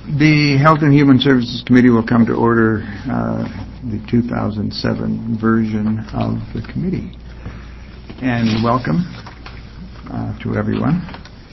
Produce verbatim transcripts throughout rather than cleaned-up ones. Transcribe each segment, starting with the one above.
The Health and Human Services Committee will come to order, uh, the two thousand seven version of the committee. And welcome uh, to everyone.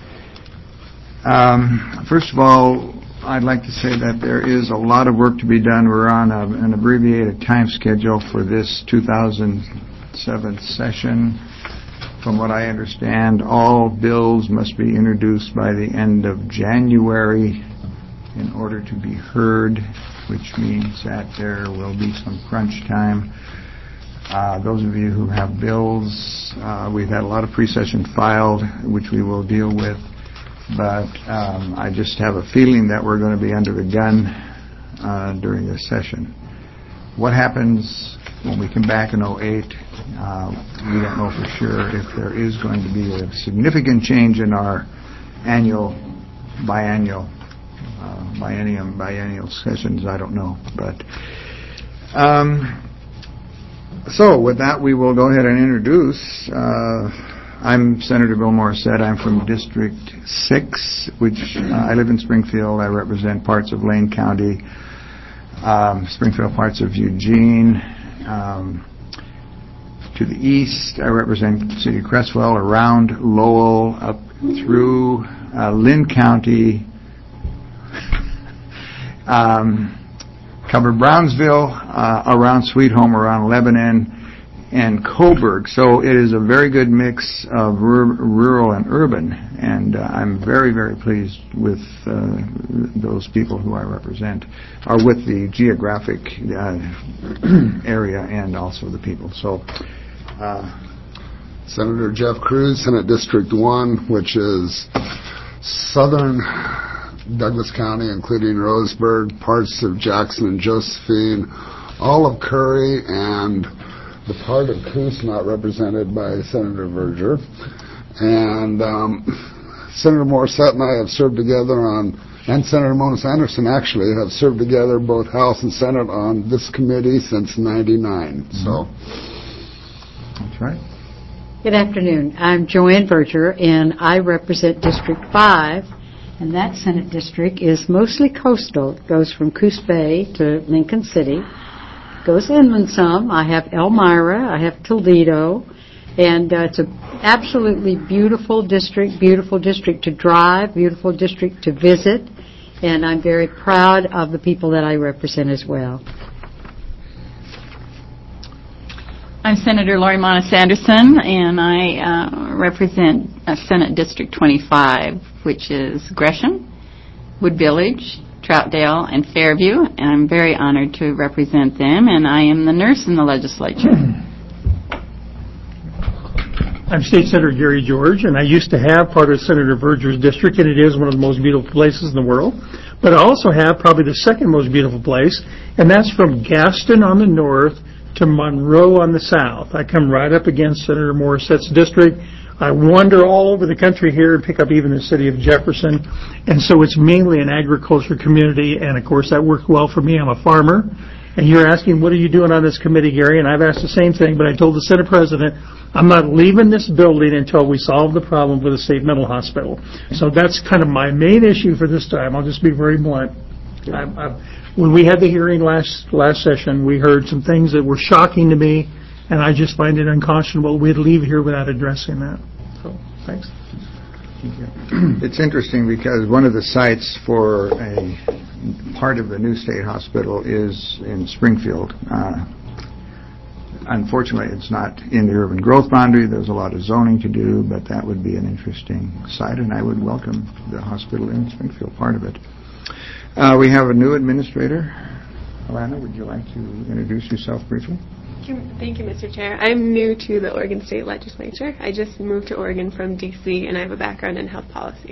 Um, first of all, I'd like to say that there is a lot of work to be done. We're on a, an abbreviated time schedule for this two thousand seven session. From what I understand, all bills must be introduced by the end of January in order to be heard, which means that there will be some crunch time. Uh, those of you who have bills, uh, we've had a lot of pre-session filed, which we will deal with, but um, I just have a feeling that we're going to be under the gun uh, during this session. What happens when we come back in oh eight, uh, we don't know for sure. If there is going to be a significant change in our annual, biannual, uh, biennium, biennial sessions, I don't know. But um, so with that, we will go ahead and introduce. Uh, I'm Senator Bill Morissette. I'm from District six, which uh, I live in Springfield. I represent parts of Lane County, um, Springfield, parts of Eugene. Um, to the east, I represent the city of Cresswell, around Lowell, up through uh, Lynn County, um, cover Brownsville, uh, around Sweet Home, around Lebanon, and Coburg. So it is a very good mix of r- rural and urban, and uh, I'm very, very pleased with uh, those people who I represent, or with the geographic uh, area and also the people. So, uh, Senator Jeff Cruz, Senate District one, which is southern Douglas County, including Roseburg, parts of Jackson and Josephine, all of Curry, and the part of Coos not represented by Senator Verger. And um, Senator Morissette and I have served together on, and Senator Mona Anderson actually, have served together both House and Senate on this committee since ninety-nine. Mm-hmm. So, that's right. Good afternoon. I'm Joanne Verger, and I represent District five, and that Senate district is mostly coastal. It goes from Coos Bay to Lincoln City. Goes inland some. I have Elmira, I have Toledo, and uh, it's an absolutely beautiful district, beautiful district to drive, beautiful district to visit, and I'm very proud of the people that I represent as well. I'm Senator Lori Mona Sanderson, and I uh, represent uh, Senate District twenty-five, which is Gresham, Wood Village, Troutdale, and Fairview, and I'm very honored to represent them, and I am the nurse in the legislature. I'm State Senator Gary George, and I used to have part of Senator Verger's district, and it is one of the most beautiful places in the world. But I also have probably the second most beautiful place, and that's from Gaston on the north to Monroe on the south. I come right up against Senator Morissette's district. I wander all over the country here and pick up even the city of Jefferson. And so it's mainly an agriculture community, and of course that worked well for me. I'm a farmer. And you're asking, what are you doing on this committee, Gary? And I've asked the same thing, but I told the Senate President, I'm not leaving this building until we solve the problem with the state mental hospital. So that's kind of my main issue for this time. I'll just be very blunt. I, I, when we had the hearing last last session, we heard some things that were shocking to me, and I just find it unconscionable we'd leave here without addressing that. So, thanks. It's interesting because one of the sites for a part of the new state hospital is in Springfield. Uh, unfortunately, it's not in the urban growth boundary. There's a lot of zoning to do, but that would be an interesting site, and I would welcome the hospital in Springfield, part of it. Uh, we have a new administrator. Alana, would you like to introduce yourself briefly? Thank you, Mister Chair. I'm new to the Oregon State Legislature. I just moved to Oregon from D C, and I have a background in health policy.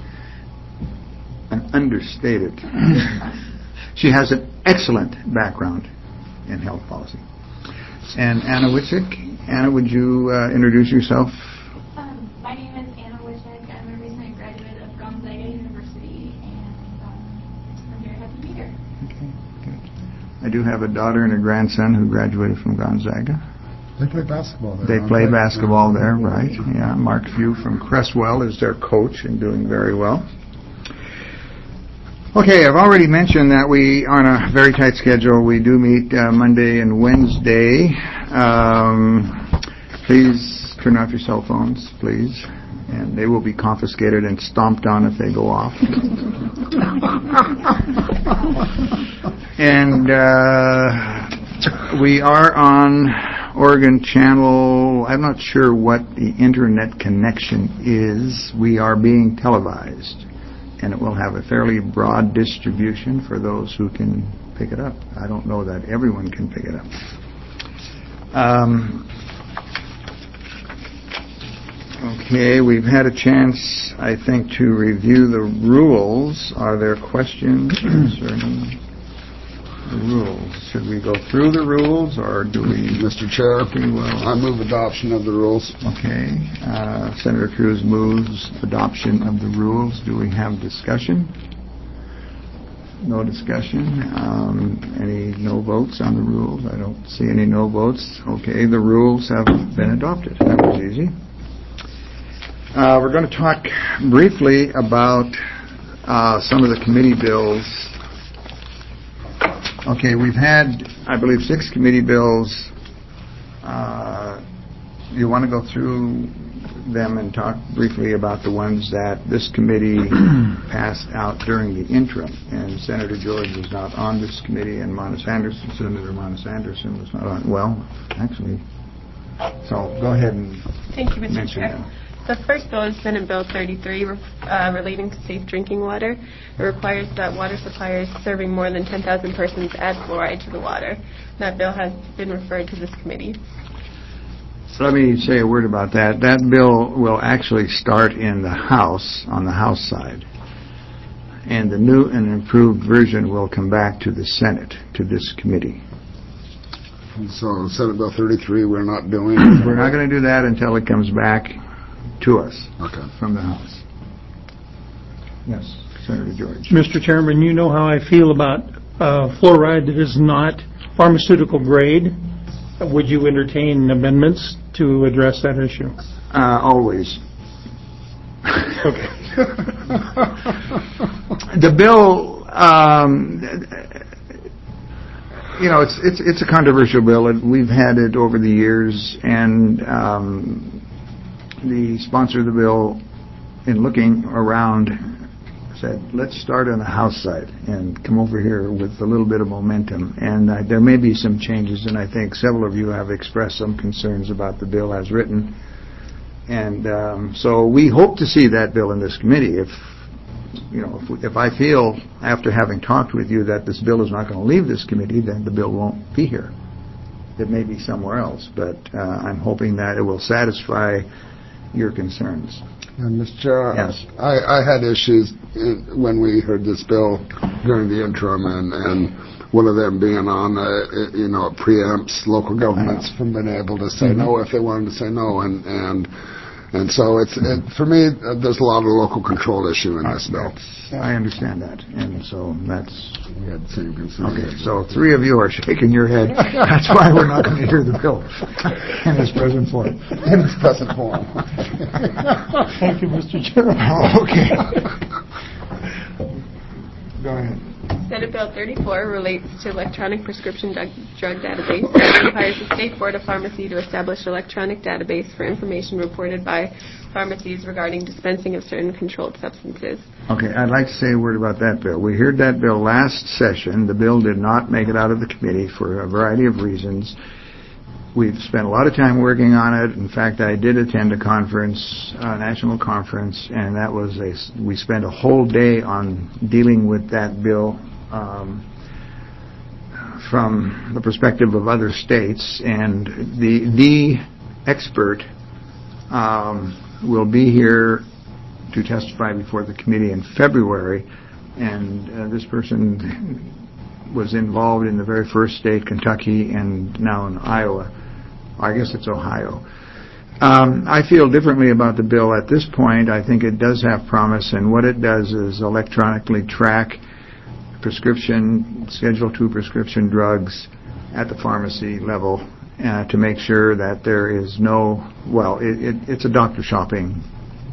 An understated. She has an excellent background in health policy. And Anna Witzik. Anna, would you uh, introduce yourself? Um, my name is Anna Witzik. I'm a recent graduate of Gonzaga University, and um, I'm very happy to be here. Okay, good. I do have a daughter and a grandson who graduated from Gonzaga. They play basketball there. They play basketball there, right. Yeah, Mark Few from Cresswell is their coach and doing very well. Okay, I've already mentioned that we are on a very tight schedule. We do meet uh, Monday and Wednesday. Um, please turn off your cell phones, please. And they will be confiscated and stomped on if they go off. And uh, we are on Oregon Channel. I'm not sure what the internet connection is. We are being televised, and it will have a fairly broad distribution for those who can pick it up. I don't know that everyone can pick it up. Um, okay, we've had a chance, I think, to review the rules. Are there questions concerning the rules? Should we go through the rules, or do we... Mister Chair, Well, I move adoption of the rules. Okay. Uh, Senator Cruz moves adoption of the rules. Do we have discussion? No discussion. Um, any no votes on the rules? I don't see any no votes. Okay, the rules have been adopted. That was easy. Uh, we're going to talk briefly about uh, some of the committee bills. Okay, we've had, I believe, six committee bills. Uh, you want to go through them and talk briefly about the ones that this committee passed out during the interim? And Senator George was not on this committee, and Monis Anderson, Senator Monis Anderson was not on. Well, actually, so go ahead and Thank you, Mister mention Chair. them. The first bill is Senate Bill thirty-three, uh, relating to safe drinking water. It requires that water suppliers serving more than ten thousand persons add fluoride to the water. That bill has been referred to this committee. So let me say a word about that. That bill will actually start in the House, on the House side. And the new and improved version will come back to the Senate, to this committee. So Senate Bill thirty-three, we're not doing. We're not going to do that until it comes back to us Okay. from the House. Yes, Senator George. Mister Chairman, you know how I feel about uh, fluoride that is not pharmaceutical grade. Would you entertain amendments to address that issue? Uh, always. Okay. The bill, um, you know, it's it's it's a controversial bill. It, we've had it over the years, and um, the sponsor of the bill, in looking around, said, let's start on the House side and come over here with a little bit of momentum. And uh, there may be some changes, and I think several of you have expressed some concerns about the bill as written. And um, so we hope to see that bill in this committee. If you know, if, we, if I feel after having talked with you that this bill is not going to leave this committee, then the bill won't be here. It may be somewhere else, but uh, I'm hoping that it will satisfy your concerns. And Mister Chair, Yes. I, I had issues in, when we heard this bill during the interim, and, and one of them being on, uh, it, you know, it preempts local governments from being able to say mm-hmm. no if they wanted to say no, and and and so it's it, for me. Uh, there's a lot of local control issue in this bill. I understand that, and so that's we had the same concern. okay. So three of you are shaking your head. That's why we're not going to hear the bill in its present form. In its present form. Thank you, Mister Chairman. Oh, okay. Go ahead. Senate Bill thirty-four relates to electronic prescription drug, drug database. It requires the State Board of Pharmacy to establish electronic database for information reported by pharmacies regarding dispensing of certain controlled substances. Okay, I'd like to say a word about that bill. We heard that bill last session. The bill did not make it out of the committee for a variety of reasons. We've spent a lot of time working on it. In fact, I did attend a conference, a national conference, and that was a, we spent a whole day on dealing with that bill um, from the perspective of other states. And the the expert um, will be here to testify before the committee in February, and uh, this person was involved in the very first state, Kentucky, and now in Iowa. I guess it's Ohio. Um, I feel differently about the bill at this point. I think it does have promise, and what it does is electronically track prescription, Schedule two prescription drugs at the pharmacy level uh, to make sure that there is no, well, it, it, it's a doctor shopping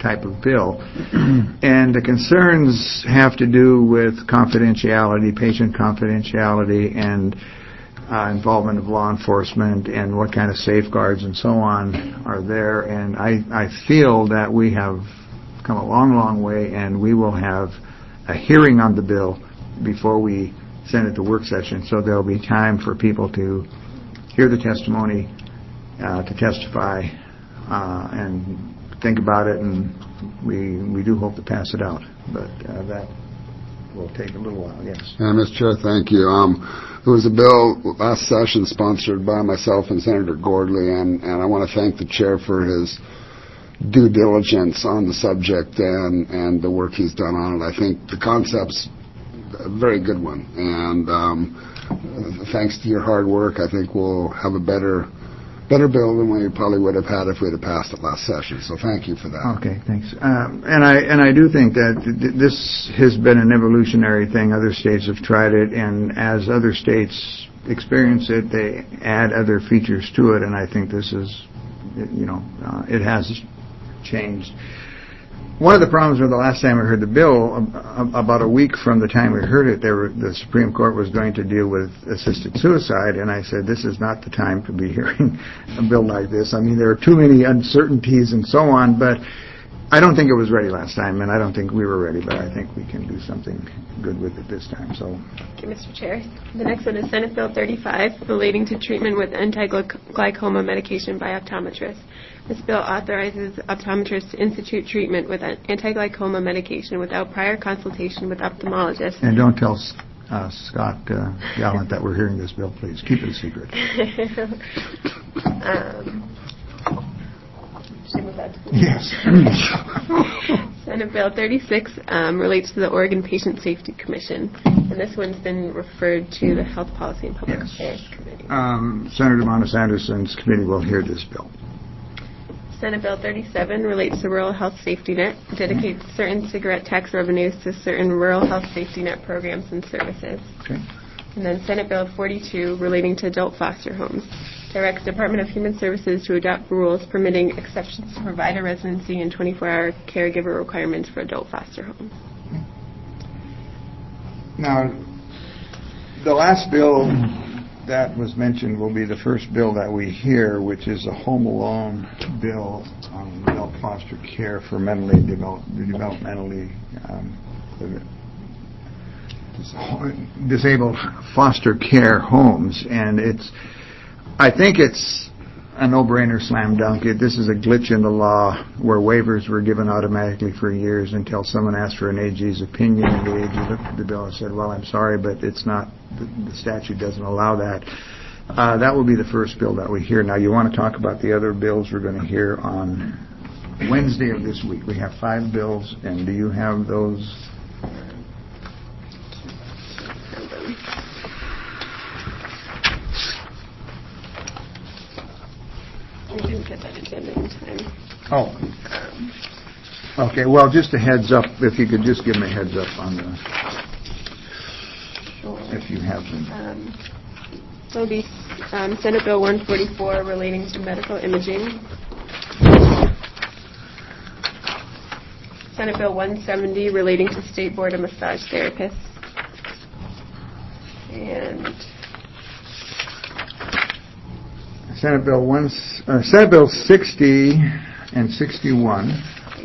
type of bill. And the concerns have to do with confidentiality, patient confidentiality, and uh, involvement of law enforcement, and what kind of safeguards and so on are there. And I, I feel that we have come a long, long way, and we will have a hearing on the bill before we send it to work session, so there'll be time for people to hear the testimony, uh, to testify, uh, and think about it, and we we do hope to pass it out, but uh, that will take a little while, yes. Yeah, Mister Chair, thank you. Um, there was a bill last session sponsored by myself and Senator Gordley, and, and I want to thank the chair for his due diligence on the subject and, and the work he's done on it. I think the concept's a very good one, and um, thanks to your hard work, I think we'll have a better better bill than we probably would have had if we'd have passed it last session. So thank you for that. Okay, thanks. Um, and I and I do think that th- this has been an evolutionary thing. Other states have tried it, and as other states experience it, they add other features to it. And I think this is, you know, uh, it has changed. One of the problems with the last time we heard the bill, about a week from the time we heard it, there were, the Supreme Court was going to deal with assisted suicide, and I said, this is not the time to be hearing a bill like this. I mean, there are too many uncertainties and so on, but I don't think it was ready last time, and I don't think we were ready, but I think we can do something good with it this time. So, Thank you, Mister Chair. The next one is Senate Bill thirty-five, relating to treatment with anti-glaucoma medication by optometrists. This bill authorizes optometrists to institute treatment with anti-glaucoma medication without prior consultation with ophthalmologists. And don't tell uh, Scott uh, Gallant that we're hearing this bill, please. Keep it a secret. um, should I move that to the Yes. Senate Bill thirty-six um, relates to the Oregon Patient Safety Commission, and this one's been referred to the Health Policy and Public Yes. Affairs Committee. Um, Senator Monis Anderson's committee will hear this bill. Senate Bill thirty-seven relates to Rural Health Safety Net, dedicates certain cigarette tax revenues to certain Rural Health Safety Net programs and services. Okay. And then Senate Bill forty-two relating to adult foster homes, directs Department of Human Services to adopt rules permitting exceptions to provider residency and twenty-four hour caregiver requirements for adult foster homes. Now, the last bill that was mentioned will be the first bill that we hear, which is a home alone bill on adult foster care for mentally develop, developmentally um, disabled foster care homes. And it's, I think it's a no-brainer, slam dunk. It, this is a glitch in the law where waivers were given automatically for years until someone asked for an A G's opinion, and the A G looked at the bill and said, well, I'm sorry, but it's not, the, the statute doesn't allow that. Uh, that will be the first bill that we hear. Now, you want to talk about the other bills we're going to hear on Wednesday of this week. We have five bills, and do you have those? I didn't get that agenda in time. Oh. Okay, well, just a heads up, if you could just give me a heads up on the, Sure. if you have them. Um, so it'll be um, Senate Bill one forty-four relating to medical imaging. Senate Bill one seventy relating to State Board of Massage Therapists. And Senate Bill one, uh, Senate Bill sixty and sixty-one.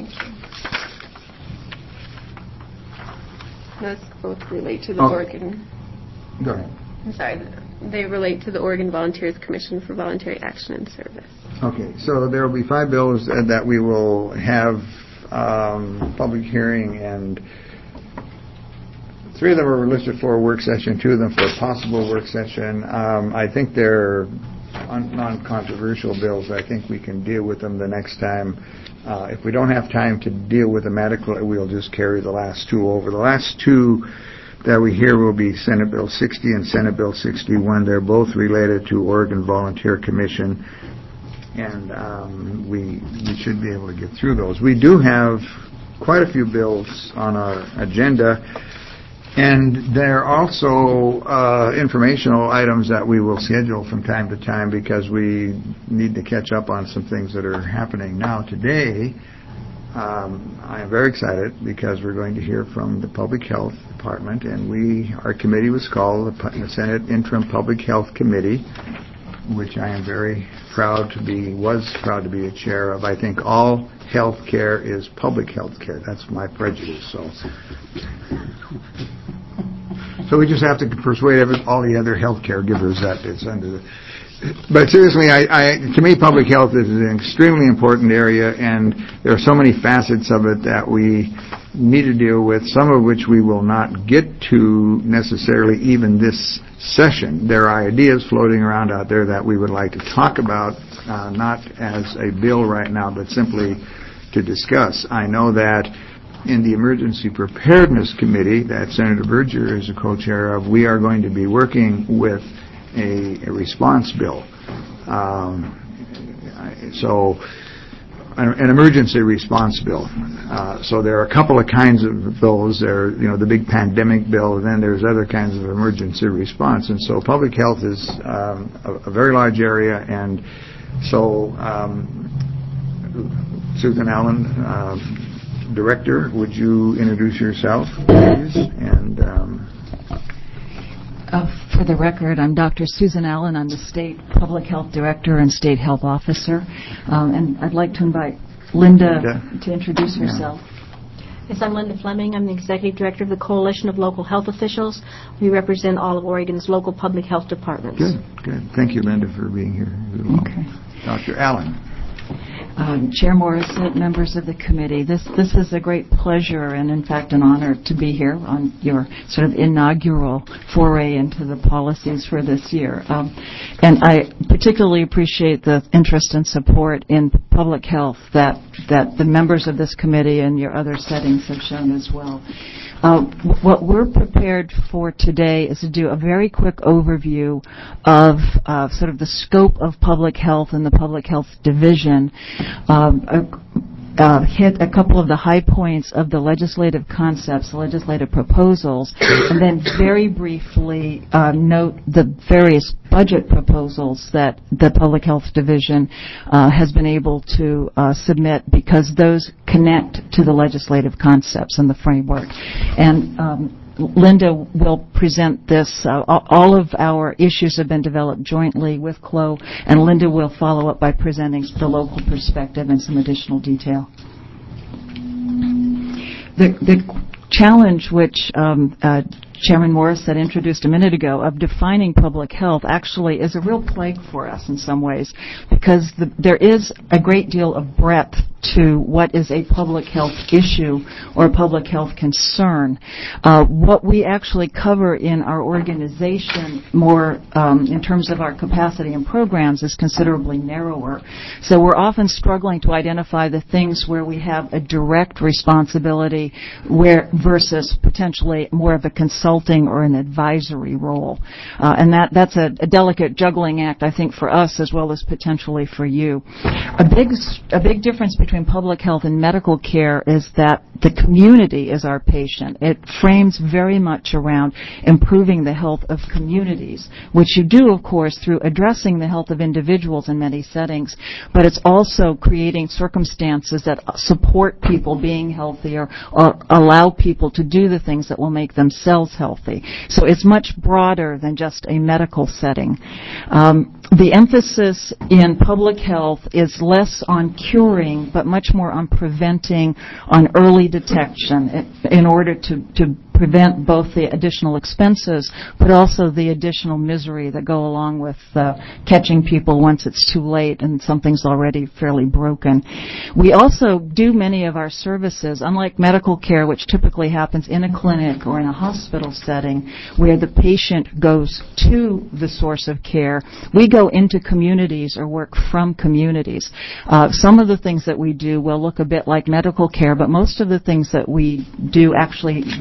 those both relate to the Oh. Oregon. Go ahead. I'm sorry. They relate to the Oregon Volunteers Commission for Voluntary Action and Service. Okay, so there will be five bills uh, that we will have um, public hearing, and three of them are listed for a work session, two of them for a possible work session. Um, I think they're un- non-controversial bills. I think we can deal with them the next time. Uh, if we don't have time to deal with them adequately, we'll just carry the last two over. The last two that we hear will be Senate Bill sixty and Senate Bill sixty-one. They're both related to Oregon Volunteer Commission, and um, we, we should be able to get through those. We do have quite a few bills on our agenda, and there are also uh, informational items that we will schedule from time to time because we need to catch up on some things that are happening now. Today, um, I am very excited because we're going to hear from the Public Health Department, and we, our committee was called the Senate Interim Public Health Committee, which I am very proud to be, was proud to be a chair of. I think all health care is public health care. That's my prejudice. So, so we just have to persuade every, all the other health care givers that it's under the. But seriously, I, I, to me, public health is an extremely important area, and there are so many facets of it that we need to deal with, some of which we will not get to necessarily even this session. There are ideas floating around out there that we would like to talk about, uh, not as a bill right now, but simply to discuss. I know that in the Emergency Preparedness Committee that Senator Berger is a co-chair of, we are going to be working with a, a response bill. Um, so, an, an emergency response bill. Uh, so there are a couple of kinds of bills. There, you know, the big pandemic bill, and then there's other kinds of emergency response. And so public health is um, a, a very large area. And so, um, Susan Allen, uh, Director, would you introduce yourself, please? And um, Uh, for the record, I'm Doctor Susan Allen. I'm the State Public Health Director and State Health Officer. Um, and I'd like to invite Linda, Linda. to introduce herself. Yes, I'm Linda Fleming. I'm the Executive Director of the Coalition of Local Health Officials. We represent all of Oregon's local public health departments. Good, good. Thank you, Linda, for being here. Okay. Doctor Allen. Um, Chair Morrison, members of the committee, this this is a great pleasure and, in fact, an honor to be here on your sort of inaugural foray into the policies for this year. Um, and I particularly appreciate the interest and support in public health that, that the members of this committee and your other settings have shown as well. Uh, what we're prepared for today is to do a very quick overview of uh, sort of the scope of public health and the public health division, um, uh, hit a couple of the high points of the legislative concepts, the legislative proposals, and then very briefly uh, note the various budget proposals that the Public Health Division uh, has been able to uh, submit, because those connect to the legislative concepts and the framework. And um, Linda will present this. Uh, all of our issues have been developed jointly with C L O, and Linda will follow up by presenting the local perspective and some additional detail. The, the challenge which um, uh, Chairman Morris had introduced a minute ago of defining public health actually is a real plague for us in some ways, because the, there is a great deal of breadth to what is a public health issue or a public health concern. Uh, what we actually cover in our organization more um, in terms of our capacity and programs is considerably narrower. So we're often struggling to identify the things where we have a direct responsibility where versus potentially more of a consulting or an advisory role. Uh, and that, that's a, a delicate juggling act, I think, for us as well as potentially for you. A big, a big difference between public health and medical care is that the community is our patient. It frames very much around improving the health of communities, which you do, of course, through addressing the health of individuals in many settings, but it's also creating circumstances that support people being healthier or allow people to do the things that will make themselves healthy. So it's much broader than just a medical setting. Um, the emphasis in public health is less on curing, but much more on preventing, on early detection in order to, to prevent both the additional expenses but also the additional misery that go along with uh, catching people once it's too late and something's already fairly broken. We also do many of our services, unlike medical care, which typically happens in a clinic or in a hospital setting where the patient goes to the source of care. We go into communities or work from communities. Uh, some of the things that we do will look a bit like medical care, but most of the things that we do actually would not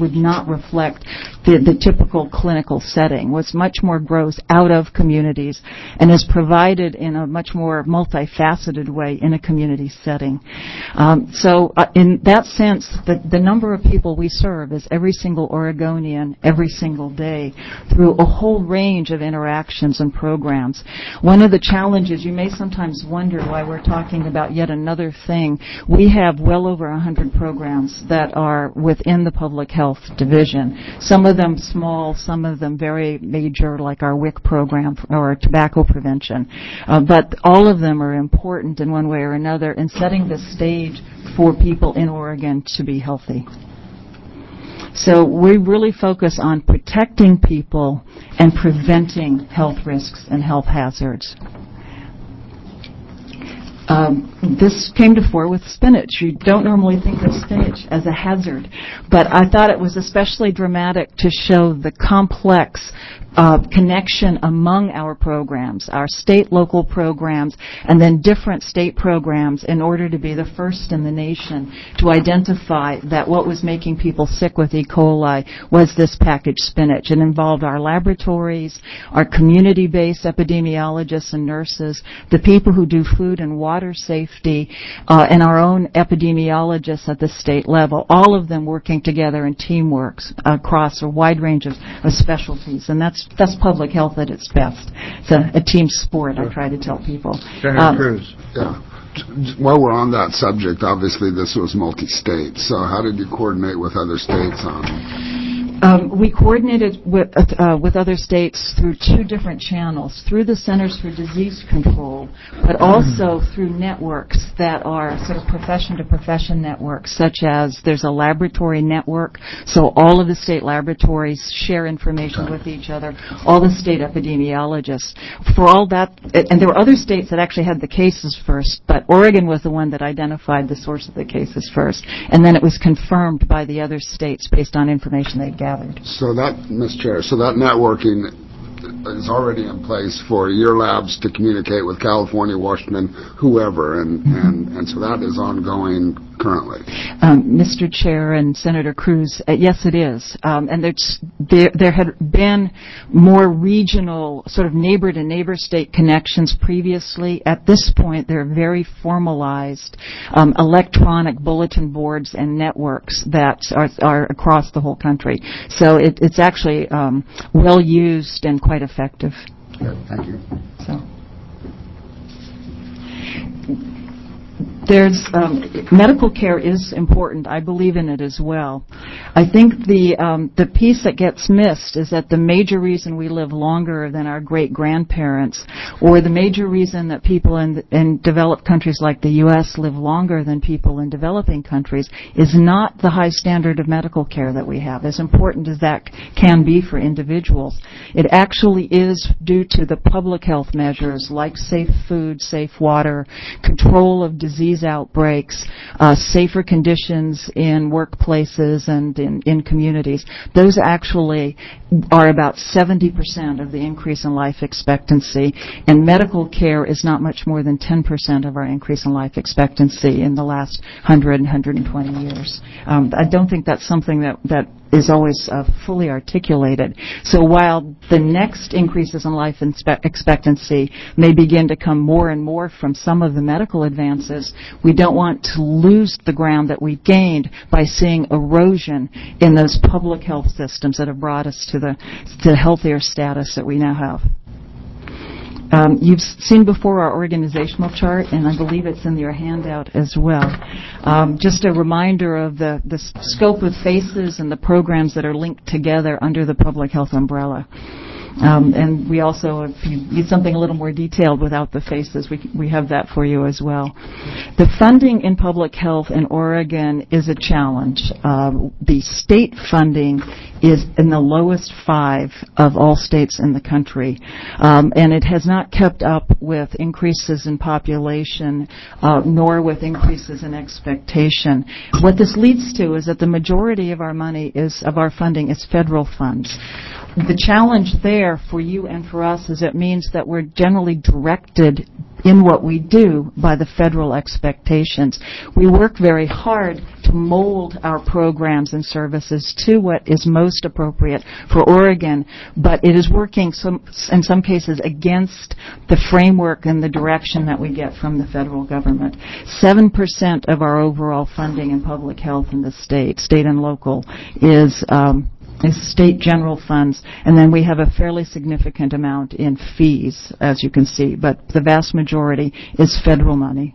not reflect the, the typical clinical setting. What's much more grows out of communities and is provided in a much more multifaceted way in a community setting. Um, so uh, in that sense, the, the number of people we serve is every single Oregonian every single day through a whole range of interactions and programs. One of the challenges, you may sometimes wonder why we're talking about yet another thing. We have well over one hundred programs that are within the public health division. Some of them small, some of them very major, like our W I C program or tobacco prevention. Uh, but all of them are important in one way or another in setting the stage for people in Oregon to be healthy. So we really focus on protecting people and preventing health risks and health hazards. Um, this came to fore with spinach. You don't normally think of spinach as a hazard, but I thought it was especially dramatic to show the complex uh, connection among our programs, our state, local programs, and then different state programs in order to be the first in the nation to identify that what was making people sick with E. coli was this packaged spinach. It involved our laboratories, our community-based epidemiologists and nurses, the people who do food and water safety, uh, and our own epidemiologists at the state level, all of them working together in teamwork across a wide range of, of specialties. And that's that's public health at its best. It's a, a team sport, sure. I try to tell people. Senator um, Cruz. Yeah. While we're on that subject, obviously this was multi-state. So how did you coordinate with other states on? Um, we coordinated with, uh, with other states through two different channels, through the Centers for Disease Control, but also through networks that are sort of profession-to-profession networks, such as there's a laboratory network, so all of the state laboratories share information with each other, all the state epidemiologists. For all that, and there were other states that actually had the cases first, but Oregon was the one that identified the source of the cases first, and then it was confirmed by the other states based on information they gathered. So that, Miz Chair, so that networking is already in place for your labs to communicate with California, Washington, whoever, and, and, and so that is ongoing currently. Um, Mister Chair and Senator Cruz, uh, yes, it is. Um, and there's, there, there had been more regional, sort of neighbor-to-neighbor state connections previously. At this point, there are very formalized um, electronic bulletin boards and networks that are, are across the whole country. So it, it's actually um, well used and quite effective. Good, thank you. So. There's um, medical care is important. I believe in it as well. I think the um, the piece that gets missed is that the major reason we live longer than our great grandparents, or the major reason that people in in developed countries like the U S live longer than people in developing countries, is not the high standard of medical care that we have. As important as that can be for individuals, it actually is due to the public health measures like safe food, safe water, control of disease outbreaks, uh, safer conditions in workplaces and in, in communities. Those actually are about seventy percent of the increase in life expectancy, and medical care is not much more than ten percent of our increase in life expectancy in the last one hundred and one hundred twenty years. Um, I don't think that's something that, that is always uh, fully articulated. So while the next increases in life inspe- expectancy may begin to come more and more from some of the medical advances, we don't want to lose the ground that we've gained by seeing erosion in those public health systems that have brought us to the, to the healthier status that we now have. Um, you've seen before our organizational chart, and I believe it's in your handout as well. Um, just a reminder of the, the scope of FACES and the programs that are linked together under the public health umbrella. Um, and we also, if you need something a little more detailed without the FACES, we, we have that for you as well. The funding in public health in Oregon is a challenge. Uh, the state funding is in the lowest five of all states in the country, um, and it has not kept up with increases in population, uh, nor with increases in expectation. What this leads to is that the majority of our money is, of our funding is federal funds. The challenge there there for you and for us is it means that we're generally directed in what we do by the federal expectations. We work very hard to mold our programs and services to what is most appropriate for Oregon, but it is working some, in some cases against the framework and the direction that we get from the federal government. Seven percent of our overall funding in public health in the state, state and local, is um, is state general funds, and then we have a fairly significant amount in fees, as you can see, but the vast majority is federal money.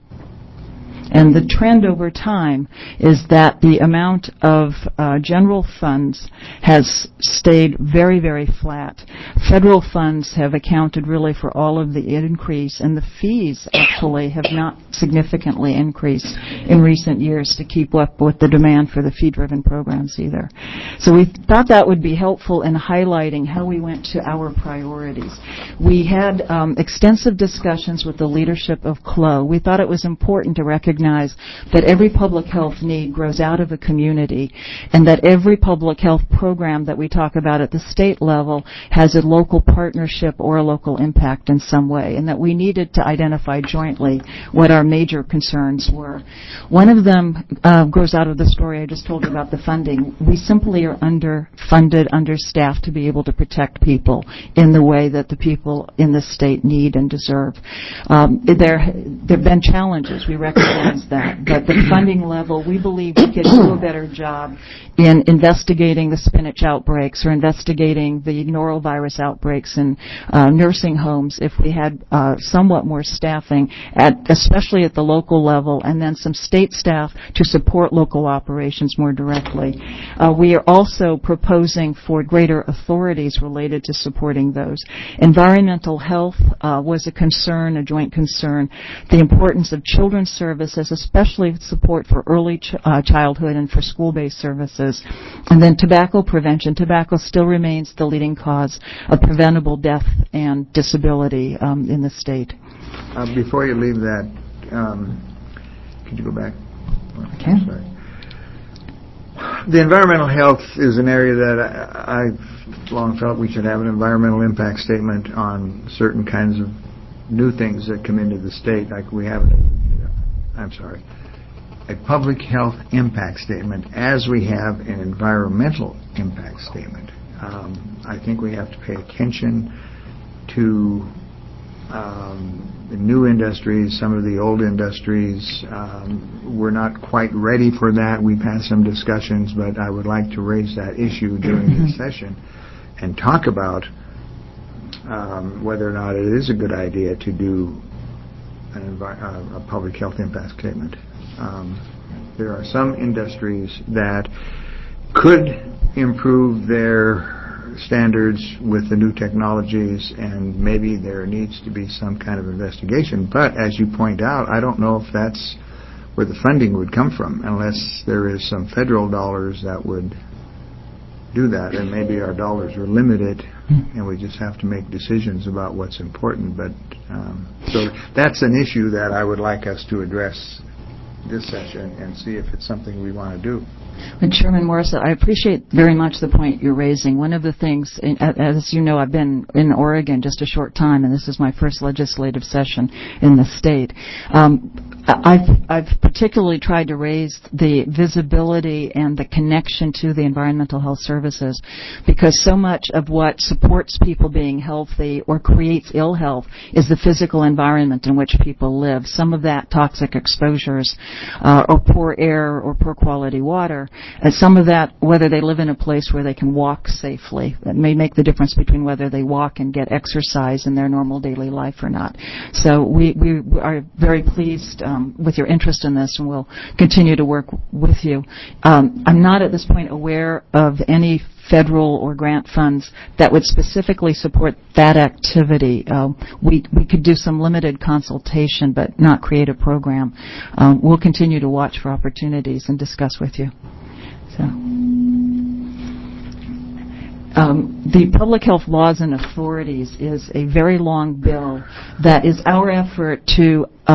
And the trend over time is that the amount of uh, general funds has stayed very, very flat. Federal funds have accounted really for all of the increase, and the fees actually have not significantly increased in recent years to keep up with the demand for the fee-driven programs either. So we thought that would be helpful in highlighting how we went to our priorities. We had um, extensive discussions with the leadership of C L O. We thought it was important to recognize that every public health need grows out of a community, and that every public health program that we talk about at the state level has a local partnership or a local impact in some way, and that we needed to identify jointly what our major concerns were. One of them uh, grows out of the story I just told you about the funding. We simply are underfunded, understaffed to be able to protect people in the way that the people in the state need and deserve. Um, there there have been challenges. We recognize that, but the funding level, we believe we could do a better job in investigating the spinach outbreaks or investigating the norovirus outbreaks in uh, nursing homes if we had uh, somewhat more staffing, at, especially at the local level, and then some state staff to support local operations more directly. Uh, we are also proposing for greater authorities related to supporting those. Environmental health uh, was a concern, a joint concern. The importance of children's services, especially support for early ch- uh, childhood and for school-based services. And then tobacco prevention. Tobacco still remains the leading cause of preventable death and disability um, in the state. Uh, before you leave that, um, could you go back? Okay. Sorry. The environmental health is an area that I, I've long felt we should have an environmental impact statement on certain kinds of new things that come into the state, like we have I'm sorry, a public health impact statement as we have an environmental impact statement. Um, I think we have to pay attention to um, the new industries, some of the old industries. Um, we're not quite ready for that. We've had some discussions, but I would like to raise that issue during this session and talk about um, whether or not it is a good idea to do An envi- uh, a public health impact statement. Um, there are some industries that could improve their standards with the new technologies, and maybe there needs to be some kind of investigation. But as you point out, I don't know if that's where the funding would come from, unless there is some federal dollars that would do that, and maybe our dollars are limited, and we just have to make decisions about what's important. But um, so that's an issue that I would like us to address this session and see if it's something we want to do. And Chairman Morris, I appreciate very much the point you're raising. One of the things, as you know, I've been in Oregon just a short time, and this is my first legislative session in the state. Um, I've, I've particularly tried to raise the visibility and the connection to the environmental health services, because so much of what supports people being healthy or creates ill health is the physical environment in which people live. Some of that toxic exposures uh, or poor air or poor quality water. And some of that, whether they live in a place where they can walk safely. That may make the difference between whether they walk and get exercise in their normal daily life or not. So we, we are very pleased um, with your interest in this, and we'll continue to work with you. Um, I'm not at this point aware of any federal or grant funds that would specifically support that activity. Uh, we we could do some limited consultation, but not create a program. Um, we'll continue to watch for opportunities and discuss with you. So, um, the Public Health Laws and Authorities is a very long bill that is our effort to um,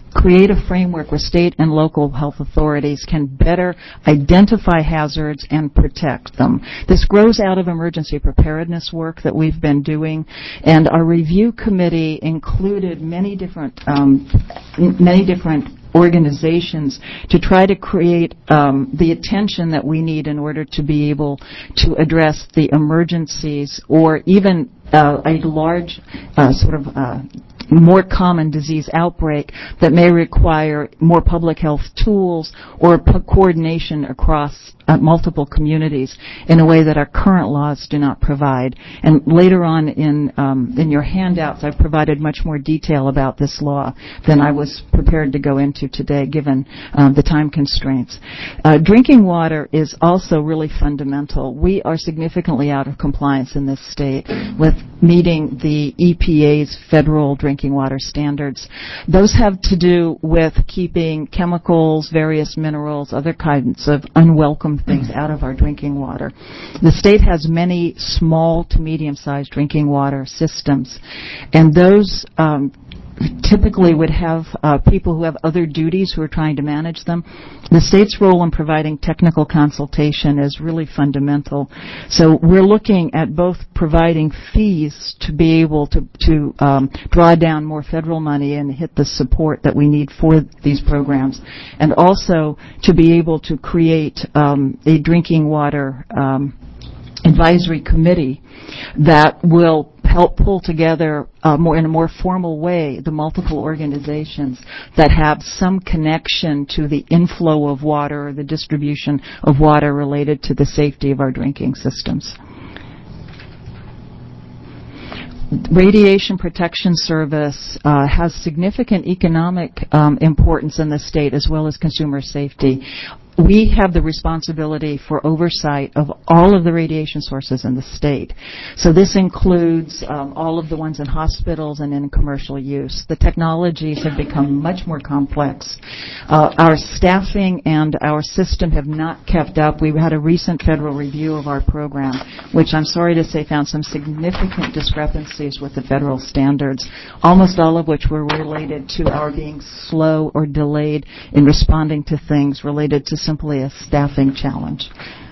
create a framework where state and local health authorities can better identify hazards and protect them. This grows out of emergency preparedness work that we've been doing, and our review committee included many different um, many different organizations to try to create um, the attention that we need in order to be able to address the emergencies or even uh, a large uh, sort of uh, more common disease outbreak that may require more public health tools or p- coordination across uh, multiple communities in a way that our current laws do not provide. And later on in um, in your handouts, I've provided much more detail about this law than I was prepared to go into today, given um, the time constraints. Uh, drinking water is also really fundamental. We are significantly out of compliance in this state with meeting the E P A's federal drinking water standards. Those have to do with keeping chemicals, various minerals, other kinds of unwelcome things out of our drinking water. The state has many small to medium-sized drinking water systems, and those um, typically would have uh, people who have other duties who are trying to manage them. The state's role in providing technical consultation is really fundamental. So we're looking at both providing fees to be able to, to um, draw down more federal money and hit the support that we need for these programs, and also to be able to create um, a drinking water um, advisory committee that will help pull together uh, more in a more formal way the multiple organizations that have some connection to the inflow of water or the distribution of water related to the safety of our drinking systems. Radiation Protection Service uh, has significant economic um, importance in the state as well as consumer safety. We have the responsibility for oversight of all of the radiation sources in the state. So this includes um, all of the ones in hospitals and in commercial use. The technologies have become much more complex. Uh, our staffing and our system have not kept up. We had a recent federal review of our program, which I'm sorry to say found some significant discrepancies with the federal standards, almost all of which were related to our being slow or delayed in responding to things related to simply a staffing challenge.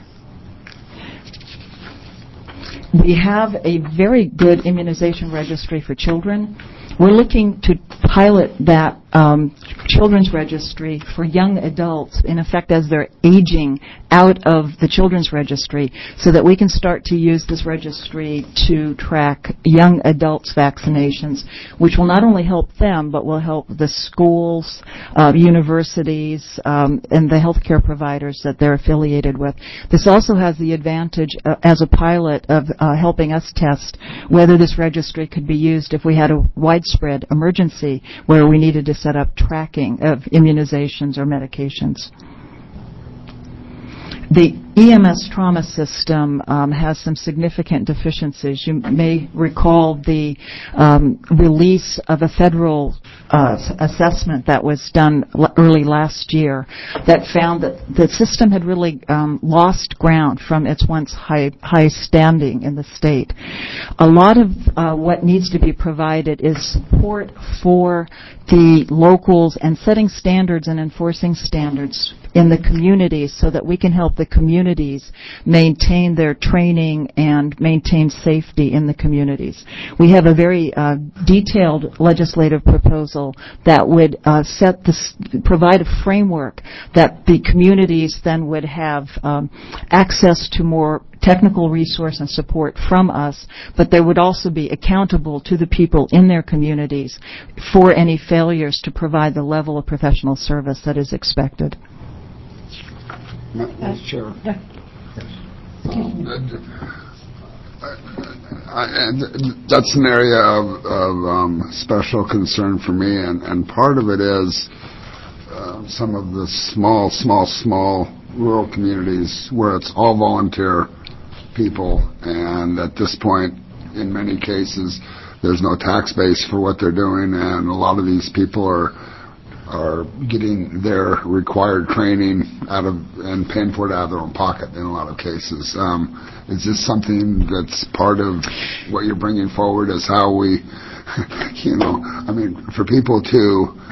We have a very good immunization registry for children. We're looking to pilot that um, children's registry for young adults, in effect, as they're aging out of the children's registry, so that we can start to use this registry to track young adults' vaccinations, which will not only help them, but will help the schools, uh, universities, um, and the healthcare providers that they're affiliated with. This also has the advantage, uh, as a pilot, of uh, helping us test whether this registry could be used if we had a widespread emergency where we needed to set up tracking of immunizations or medications. The E M S trauma system um, has some significant deficiencies. You may recall the um, release of a federal uh, assessment that was done l- early last year that found that the system had really um, lost ground from its once high, high standing in the state. A lot of uh, what needs to be provided is support for the locals and setting standards and enforcing standards in the communities so that we can help the communities maintain their training and maintain safety in the communities. We have a very uh, detailed legislative proposal that would uh, set this, provide a framework that the communities then would have um, access to more technical resource and support from us, but they would also be accountable to the people in their communities for any failures to provide the level of professional service that is expected. Mister Chair. I, I, that's an area of, of um, special concern for me, and, and part of it is uh, some of the small, small, small rural communities where it's all volunteer people, and at this point, in many cases, there's no tax base for what they're doing, and a lot of these people are are getting their required training out of and paying for it out of their own pocket in a lot of cases. Um, is this something that's part of what you're bringing forward as how we, you know, I mean, for people to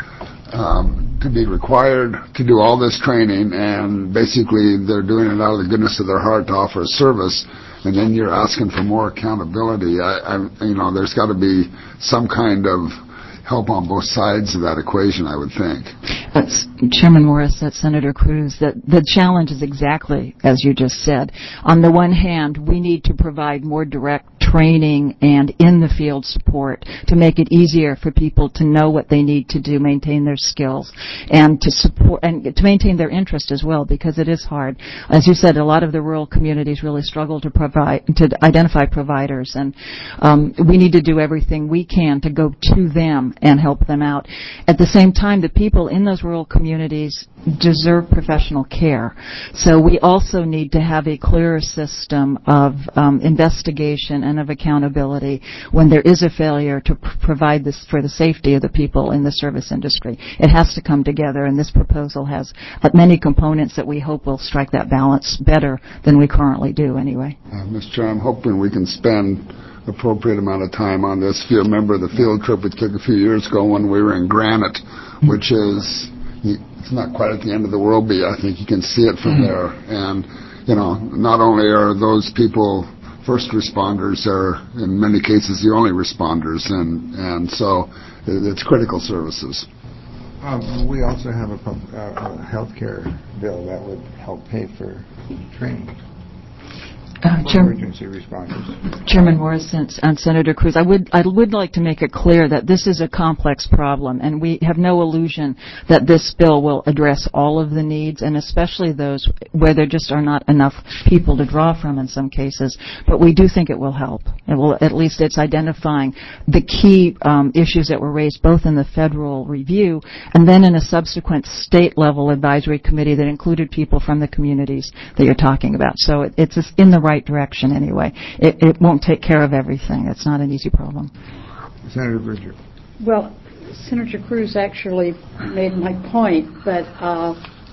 um, to be required to do all this training, and basically they're doing it out of the goodness of their heart to offer a service, and then you're asking for more accountability. I, I you know, there's got to be some kind of help on both sides of that equation, I would think. That's Chairman Morris, that's Senator Cruz, that the challenge is exactly as you just said. On the one hand, we need to provide more direct training and in-the-field support to make it easier for people to know what they need to do, maintain their skills, and to support and to maintain their interest as well, because it is hard. As you said, a lot of the rural communities really struggle to provide to identify providers, and um, we need to do everything we can to go to them and help them out. At the same time, the people in those rural communities deserve professional care. So we also need to have a clearer system of um, investigation and of accountability when there is a failure to pr- provide this for the safety of the people in the service industry. It has to come together, and this proposal has uh, many components that we hope will strike that balance better than we currently do anyway. Uh, Mister Chair, I'm hoping we can spend appropriate amount of time on this. If you remember the field trip we took a few years ago when we were in Granite, which is, it's not quite at the end of the world, but I think you can see it from there. And, you know, not only are those people first responders, are in many cases the only responders, and, and so it's critical services. Um, we also have a, pub, uh, a health care bill that would help pay for training. Uh, Chair- emergency responders. Chairman Morris and, and Senator Cruz, I would I would like to make it clear that this is a complex problem, and we have no illusion that this bill will address all of the needs, and especially those where there just are not enough people to draw from in some cases. But we do think it will help. It will, at least it's identifying the key um, issues that were raised both in the federal review and then in a subsequent state-level advisory committee that included people from the communities that you're talking about. So it, it's in the right direction anyway. It, it won't take care of everything. It's not an easy problem. Senator Bridger. Well, Senator Cruz actually made my point, but uh,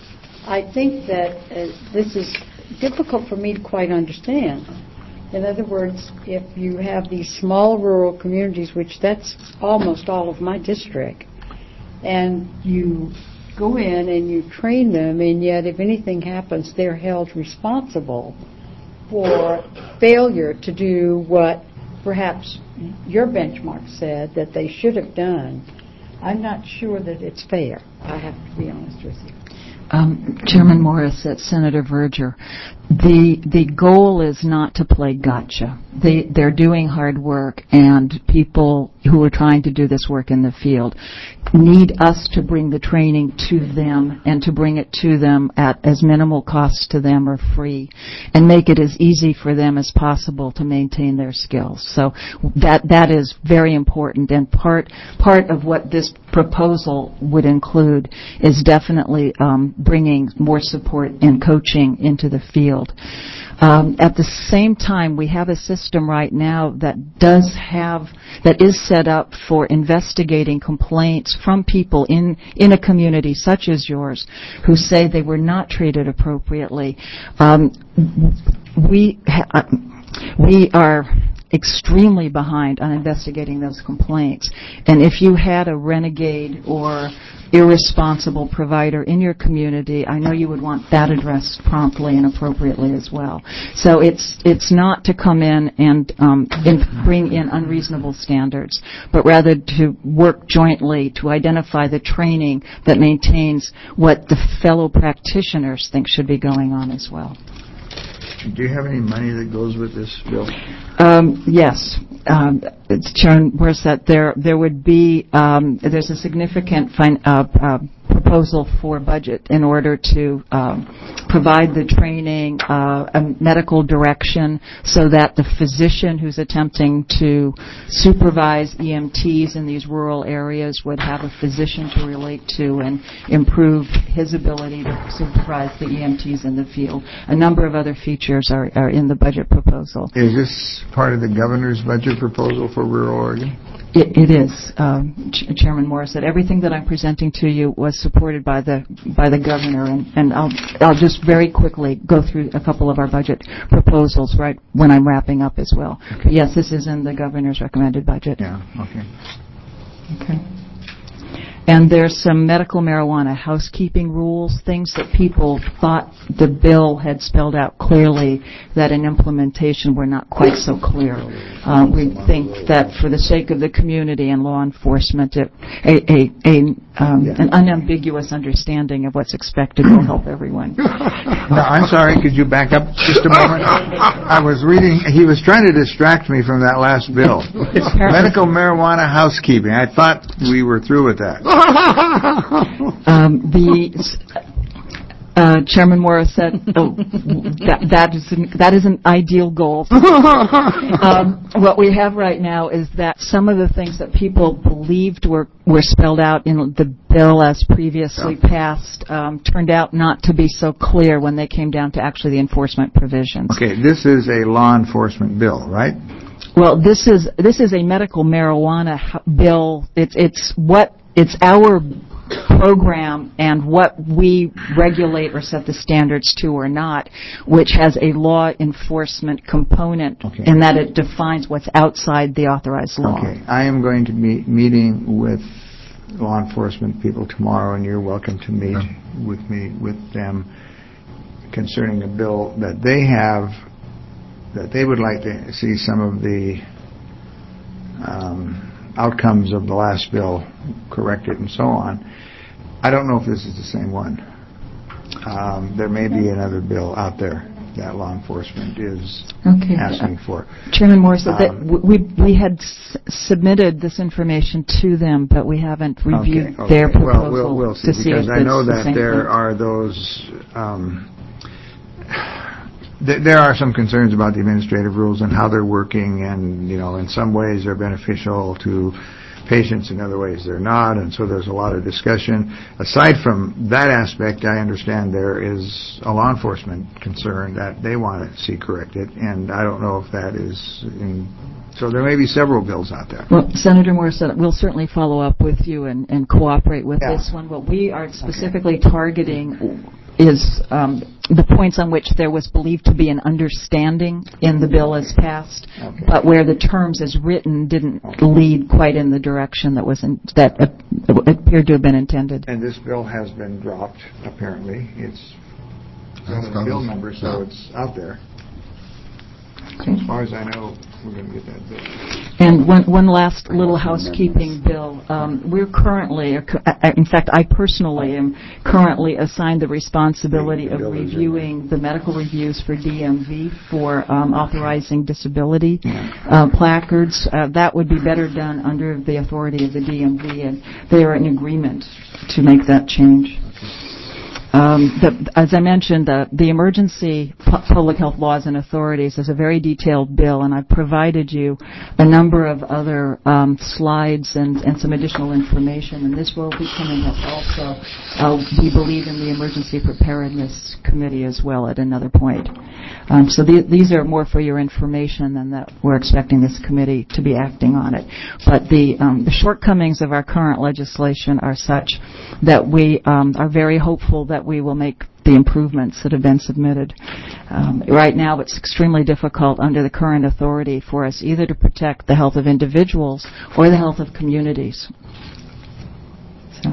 I think that uh, this is difficult for me to quite understand. In other words, if you have these small rural communities, which that's almost all of my district, and you go in and you train them, and yet if anything happens, they're held responsible for failure to do what perhaps your benchmark said that they should have done, I'm not sure that it's fair. I have to be honest with you. Um, Chairman Morris, at Senator Verger, the the goal is not to play gotcha. They, they're doing hard work, and people who are trying to do this work in the field need us to bring the training to them and to bring it to them at as minimal cost to them or free, and make it as easy for them as possible to maintain their skills. So that that is very important, and part part of what this proposal would include is definitely um, bringing more support and coaching into the field. Um, at the same time, we have a system right now that does have, that is set up for investigating complaints from people in, in a community such as yours who say they were not treated appropriately. Um, we, ha- we are extremely behind on investigating those complaints. And if you had a renegade or irresponsible provider in your community, I know you would want that addressed promptly and appropriately as well. So it's it's not to come in and um, in bring in unreasonable standards, but rather to work jointly to identify the training that maintains what the fellow practitioners think should be going on as well. Do you have any money that goes with this bill? Um, yes. Um, it's Chairman Morissette, there there would be um, there's a significant fin- uh, uh, proposal for budget in order to um, provide the training, uh, a medical direction, so that the physician who's attempting to supervise E M Ts in these rural areas would have a physician to relate to and improve his ability to supervise the E M Ts in the field. A number of other features are, are in the budget proposal. Is this part of the governor's budget proposal for rural Oregon? It, it is, um, Ch- Chairman Morris, that everything that I'm presenting to you was supported by the by the governor, and, and I'll I'll just very quickly go through a couple of our budget proposals right when I'm wrapping up as well. Okay. Yes, this is in the governor's recommended budget. Yeah. Okay. Okay. And there's some medical marijuana housekeeping rules, things that people thought the bill had spelled out clearly that in implementation were not quite so clear. Uh, we think that for the sake of the community and law enforcement, it, a, a, a, um, an unambiguous understanding of what's expected will help everyone. No, I'm sorry, could you back up just a moment? I was reading, he was trying to distract me from that last bill. Medical marijuana housekeeping. I thought we were through with that. Um, the uh, Chairman Morris said, "Oh, that, that is an, that is an ideal goal." um, what we have right now is that some of the things that people believed were were spelled out in the bill as previously passed um, turned out not to be so clear when they came down to actually the enforcement provisions. Okay, this is a law enforcement bill, right? Well, this is this is a medical marijuana bill. It's it's what it's our program and what we regulate or set the standards to or not, which has a law enforcement component okay. in that it defines what's outside the authorized law. Okay, I am going to be meeting with law enforcement people tomorrow, and you're welcome to meet yeah. with me with them concerning a bill that they have that they would like to see some of the um, outcomes of the last bill corrected and so on. I don't know if this is the same one. Um, there may be another bill out there that law enforcement is okay. asking for. Chairman Morris, um, that we we had s- submitted this information to them, but we haven't reviewed okay, okay. their proposal well, we'll, we'll see, to see because if I know the that there thing. are those. Um, th- there are some concerns about the administrative rules and how they're working, and you know, in some ways they're beneficial to patients, in other ways they're not, and so there's a lot of discussion. Aside from that aspect, I understand there is a law enforcement concern that they want to see corrected, and I don't know if that is in... So there may be several bills out there. Well, Senator Morris said we'll certainly follow up with you and, and cooperate with yeah. this one. What we are specifically okay. targeting is um, the points on which there was believed to be an understanding in the bill as passed, okay. but where the terms as written didn't okay. lead quite in the direction that was in, that uh, appeared to have been intended. And this bill has been dropped, apparently. It's got a bill number, so yeah. it's out there. Okay. As far as I know, we're going to get that bill. And one, one last little housekeeping bill. Um, we're currently, in fact, I personally am currently assigned the responsibility of reviewing the medical reviews for D M V for um, authorizing disability uh, placards. Uh, that would be better done under the authority of the D M V, and they are in agreement to make that change. Um, the, as I mentioned, uh, the Emergency Pu- Public Health Laws and Authorities is a very detailed bill, and I've provided you a number of other um, slides and, and some additional information, and this will be coming up also. Uh, we believe in the Emergency Preparedness Committee as well at another point. Um, so the, these are more for your information than that we're expecting this committee to be acting on it. But the, um, the shortcomings of our current legislation are such that we um, are very hopeful that we will make the improvements that have been submitted. Um, right now, it's extremely difficult under the current authority for us either to protect the health of individuals or the health of communities. So,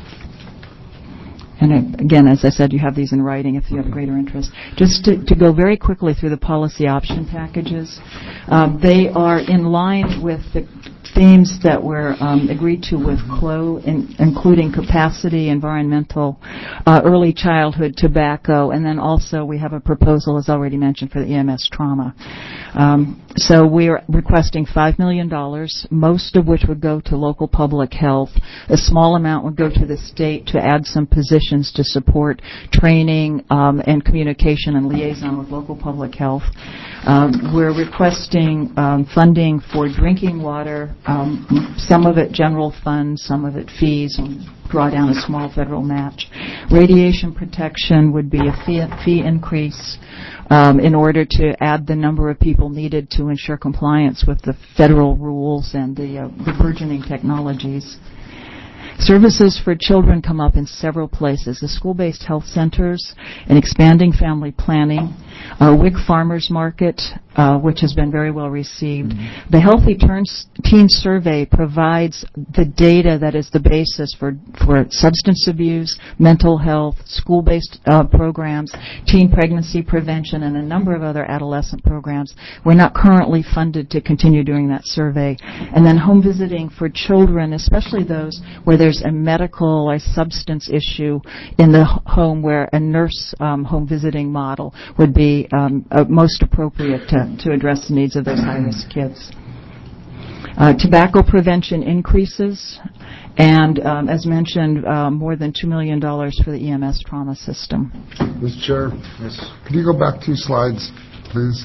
and it, again, as I said, you have these in writing if you have greater interest. Just to, to go very quickly through the policy option packages, um, they are in line with the themes that were um, agreed to with C L O, in, including capacity, environmental, uh, early childhood, tobacco, and then also we have a proposal, as already mentioned, for the E M S trauma. Um, so we are requesting five million dollars, most of which would go to local public health. A small amount would go to the state to add some positions to support training um, and communication and liaison with local public health. Um, we're requesting um, funding for drinking water, um, some of it general funds, some of it fees, and draw down a small federal match. Radiation protection would be a fee, fee increase um, in order to add the number of people needed to ensure compliance with the federal rules and the, uh, the burgeoning technologies. Services for children come up in several places. The school-based health centers and expanding family planning. uh, Wick Farmers Market, uh, which has been very well received. Mm-hmm. The Healthy Turns Teen Survey provides the data that is the basis for, for substance abuse, mental health, school-based uh, programs, teen pregnancy prevention, and a number of other adolescent programs. We're not currently funded to continue doing that survey. And then home visiting for children, especially those where there's a medical or substance issue in the home, where a nurse um, home visiting model would be um, uh, most appropriate to, to address the needs of those high-risk kids. Uh, tobacco prevention increases, and um, as mentioned, uh, more than two million dollars for the E M S trauma system. Mister Chair, yes. Could you go back two slides, please?